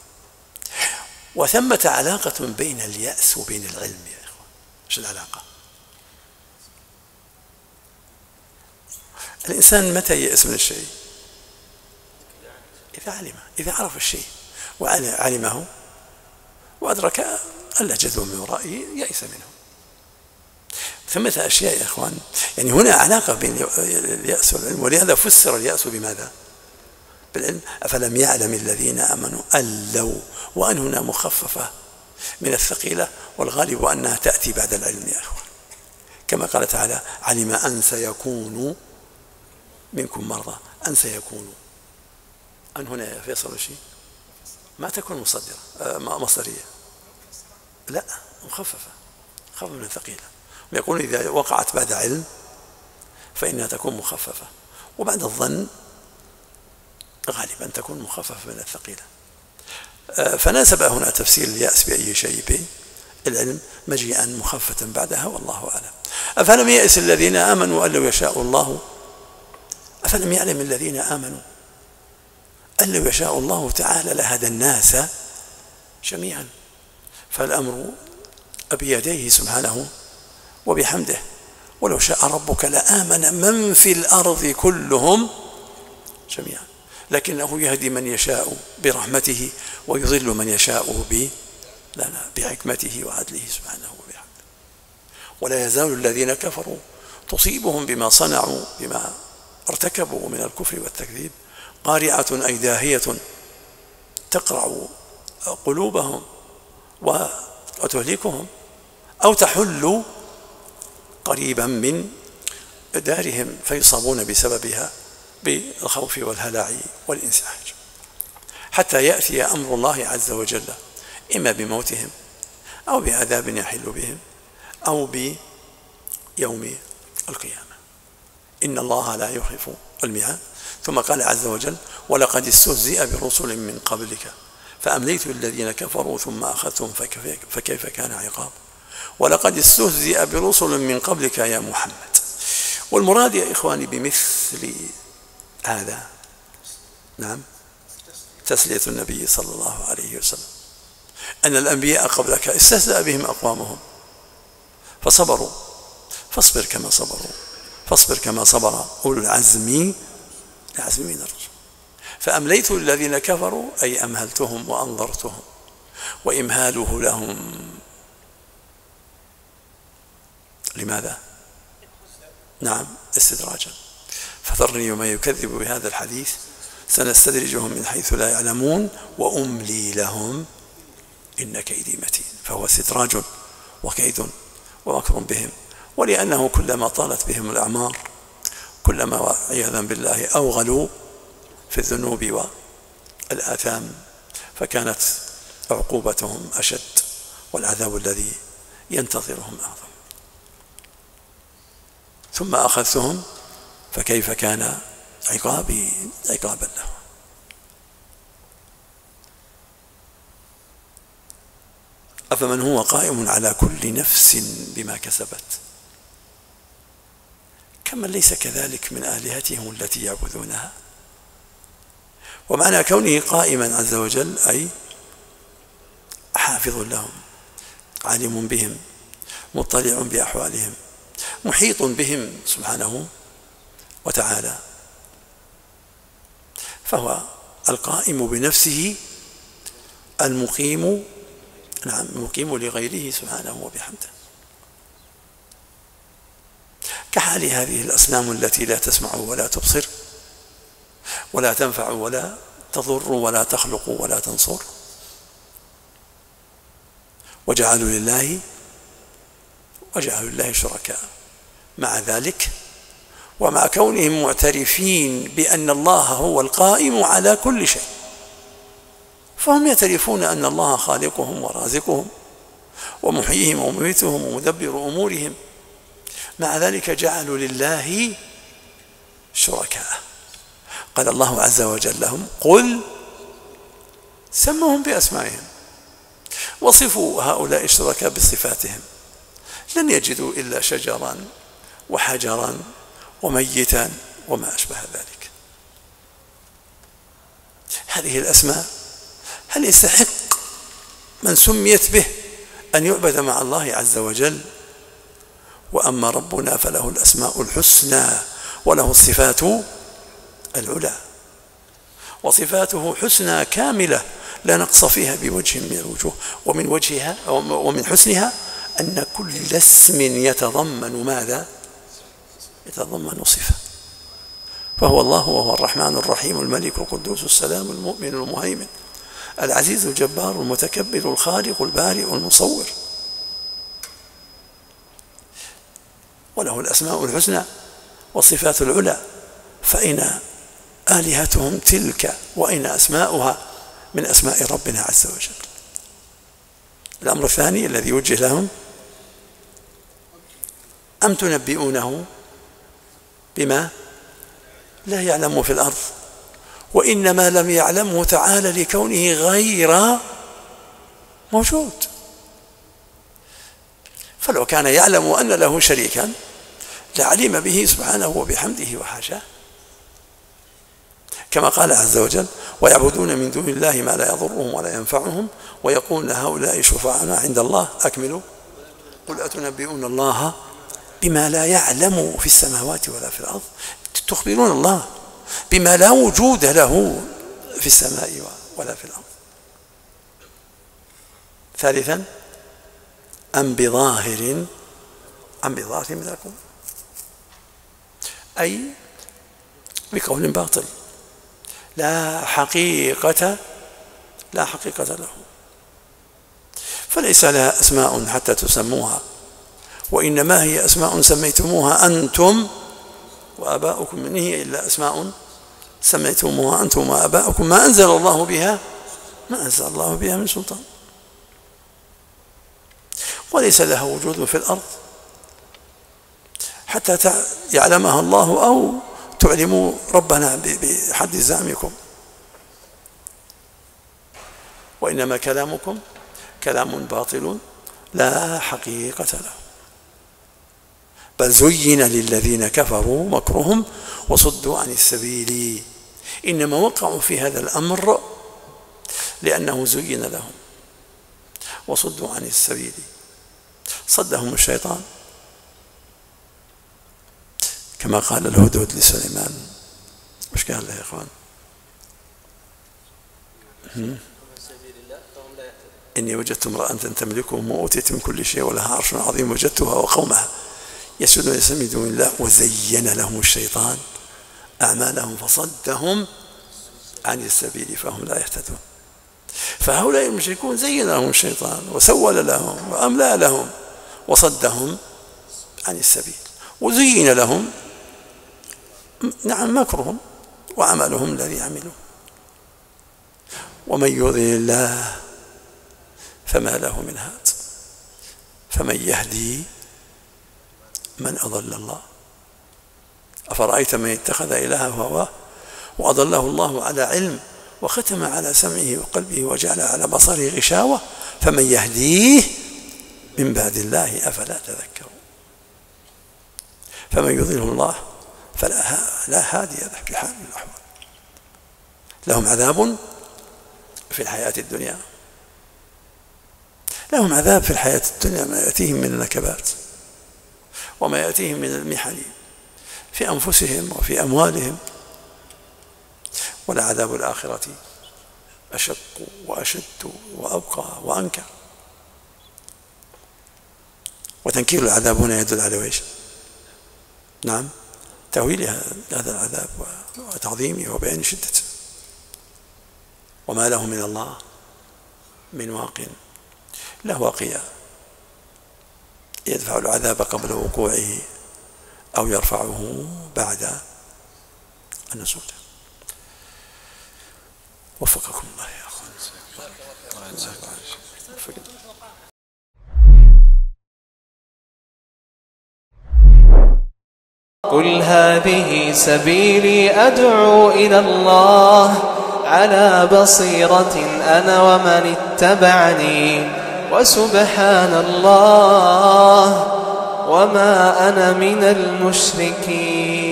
Speaker 2: وثمة علاقة بين اليأس وبين العلم يا إخوان. ايش العلاقة؟ الإنسان متى ييأس من الشيء؟ إذا علمه، إذا عرف الشيء وعلمه وأدرك أن لا جدوى من ورائه يأس منه. ثمة أشياء يا إخوان، يعني هنا علاقة بين اليأس والعلم، ولهذا فسر اليأس بماذا؟ بالعلم. أفلم يعلم الذين آمنوا أن لو، وأن هنا مخففة من الثقيلة، والغالب أنها تأتي بعد العلم يا إخوان، كما قال تعالى: علم أن سيكون منكم مرضى. أن سيكون، أن هنا يا فيصل شيء ما تكون مصدرة مصدرية، لا مخففة، خفف من ثقيلة. ويقول إذا وقعت بعد علم فإنها تكون مخففة، وبعد الظن غالبا تكون مخففة من الثقيلة. فناسب هنا تفسير اليأس بأي شيء العلم مجيئا مخففة بعدها، والله أعلم. أفلم يأس الذين آمنوا أن لو يشاء الله، أفلم يعلم الذين آمنوا أن لو يشاء الله تعالى لهدى الناس جميعا، فالأمر بيديه سبحانه وبحمده. ولو شاء ربك لآمن من في الأرض كلهم جميعا، لكنه يهدي من يشاء برحمته ويضل من يشاء ب لنا بحكمته وعدله سبحانه وبحمده. ولا يزال الذين كفروا تصيبهم بما صنعوا بما ارتكبوا من الكفر والتكذيب قارعة أي داهية تقرع قلوبهم وتهلكهم، أو تحل قريبا من دارهم فيصابون بسببها بالخوف والهلع والانسحاج، حتى يأتي أمر الله عز وجل إما بموتهم أو بعذاب يحل بهم أو بيوم القيامة. إن الله لا يخلف الميعاد. ثم قال عز وجل: ولقد استهزئ برسل من قبلك فأمليت للذين كفروا ثم أخذتهم فكيف كان عقاب. ولقد استهزئ برسل من قبلك يا محمد. والمراد يا إخواني بمثل هذا نعم تسلية النبي صلى الله عليه وسلم، أن الأنبياء قبلك استهزأ بهم أقوامهم فصبروا، فاصبر كما صبروا، فاصبر كما صبر أولو العزم العزم من الرسل. فأمليت للذين كفروا أي أمهلتهم وأنظرتهم، وإمهاله لهم لماذا؟ نعم استدراجا. فذرني وما يكذب بهذا الحديث سنستدرجهم من حيث لا يعلمون وأملي لهم إن كيدي متين. فهو استدراج وكيد ومكر بهم، ولأنه كلما طالت بهم الأعمار كلما عياذا بالله أوغلوا في الذنوب والآثام، فكانت عقوبتهم أشد والعذاب الذي ينتظرهم أعظم. ثم أخذتهم فكيف كان عقابي عقابا لهم. أفمن هو قائم على كل نفس بما كسبت كمن ليس كذلك من آلهتهم التي يعبدونها. ومعنى كونه قائما عز وجل أي حافظ لهم، عالم بهم، مطلع بأحوالهم، محيط بهم سبحانه وتعالى. فهو القائم بنفسه المقيم، نعم المقيم لغيره سبحانه وبحمده. كحال هذه الأصنام التي لا تسمع ولا تبصر ولا تنفع ولا تضر ولا تخلق ولا تنصر، وجعلوا لله وجعلوا لله شركاء. مع ذلك ومع كونهم معترفين بأن الله هو القائم على كل شيء، فهم يعترفون أن الله خالقهم ورازقهم ومحييهم ومميتهم ومدبر أمورهم، مع ذلك جعلوا لله شركاء. قال الله عز وجل لهم: قل سموهم بأسمائهم وصفوا هؤلاء الشركاء بصفاتهم، لن يجدوا إلا شجرا وحجرا وميتا وما أشبه ذلك. هذه الأسماء هل يستحق من سميت به أن يعبد مع الله عز وجل؟ وأما ربنا فله الأسماء الحسنى وله الصفات العلى، وصفاته حسنى كاملة لا نقص فيها بوجه من الوجوه. ومن وجهها ومن حسنها أن كل اسم يتضمن ماذا؟ يتضمن صفة. فهو الله وهو الرحمن الرحيم الملك القدوس السلام المؤمن المهيمن العزيز الجبار المتكبر الخالق البارئ المصور، وله الأسماء الحسنى والصفات العلى. فأين آلهتهم تلك وأين أسماؤها من أسماء ربنا عز وجل؟ الأمر الثاني الذي يوجه لهم: أم تنبئونه بما لا يعلم في الأرض وإنما لم يعلمه تعالى لكونه غير موجود. فلو كان يعلم أن له شريكا لعلم به سبحانه وبحمده وحاشاه، كما قال عز وجل ويعبدون من دون الله ما لا يضرهم ولا ينفعهم ويقولون هؤلاء شفعاؤنا عند الله أكملوا قل أتنبئون الله بما لا يعلم في السماوات ولا في الأرض تخبرون الله بما لا وجود له في السماء ولا في الأرض. ثالثا أم بظاهر أم بظاهر من الكون، أي بقول باطل لا حقيقة لا حقيقة له، فليس لها أسماء حتى تسموها، وإنما هي أسماء سميتموها أنتم وآباؤكم، من هي إلا أسماء سميتموها أنتم وآباؤكم ما أنزل الله بها ما أنزل الله بها من سلطان، وليس لها وجود في الأرض حتى يعلمها الله أو تعلموا ربنا بحد زعمكم، وإنما كلامكم كلام باطل لا حقيقة له، بل زين للذين كفروا مكرهم وصدوا عن السبيل، إنما وقعوا في هذا الأمر لأنه زين لهم وصدوا عن السبيل، صدهم الشيطان كما قال الهدهد لسليمان. مش قال له يا إخوان إني وجدت امرأة تملكهم وأوتيت من كل شيء ولها عرش عظيم وجدتها وقومها يسجدون من دون الله وزين لهم الشيطان أعمالهم فصدهم عن السبيل فهم لا يهتدون. فهؤلاء المشركون زين لهم الشيطان وسول لهم وأملى لهم وصدهم عن السبيل، وزين لهم نعم مكرهم وعملهم الذي عملوا. ومن يضلل الله فما له من هاد، فمن يهدي من أضل الله، أفرأيت من اتخذ إلهه هواه وأضله الله على علم وختم على سمعه وقلبه وجعل على بصره غشاوة فمن يهديه من بعد الله أفلا تذكرون. فمن يضله الله فلا لا هادي له في حال من الأحوال. لهم عذاب في الحياة الدنيا، لهم عذاب في الحياة الدنيا ما يأتيهم من النكبات وما يأتيهم من المحن في أنفسهم وفي أموالهم، ولعذاب الآخرة أشق وأشد وأبقى وأنكى. وتنكير العذاب هنا يدل على ويش نعم تأويل هذا العذاب وتعظيمه وبيان شدته. وما له من الله من واق، لا واقية يدفع العذاب قبل وقوعه أو يرفعه بعد النزول. وفقكم الله يا أخوان.
Speaker 1: قل هذه سبيلي أدعو إلى الله على بصيرة أنا ومن اتبعني وسبحان الله وما أنا من المشركين.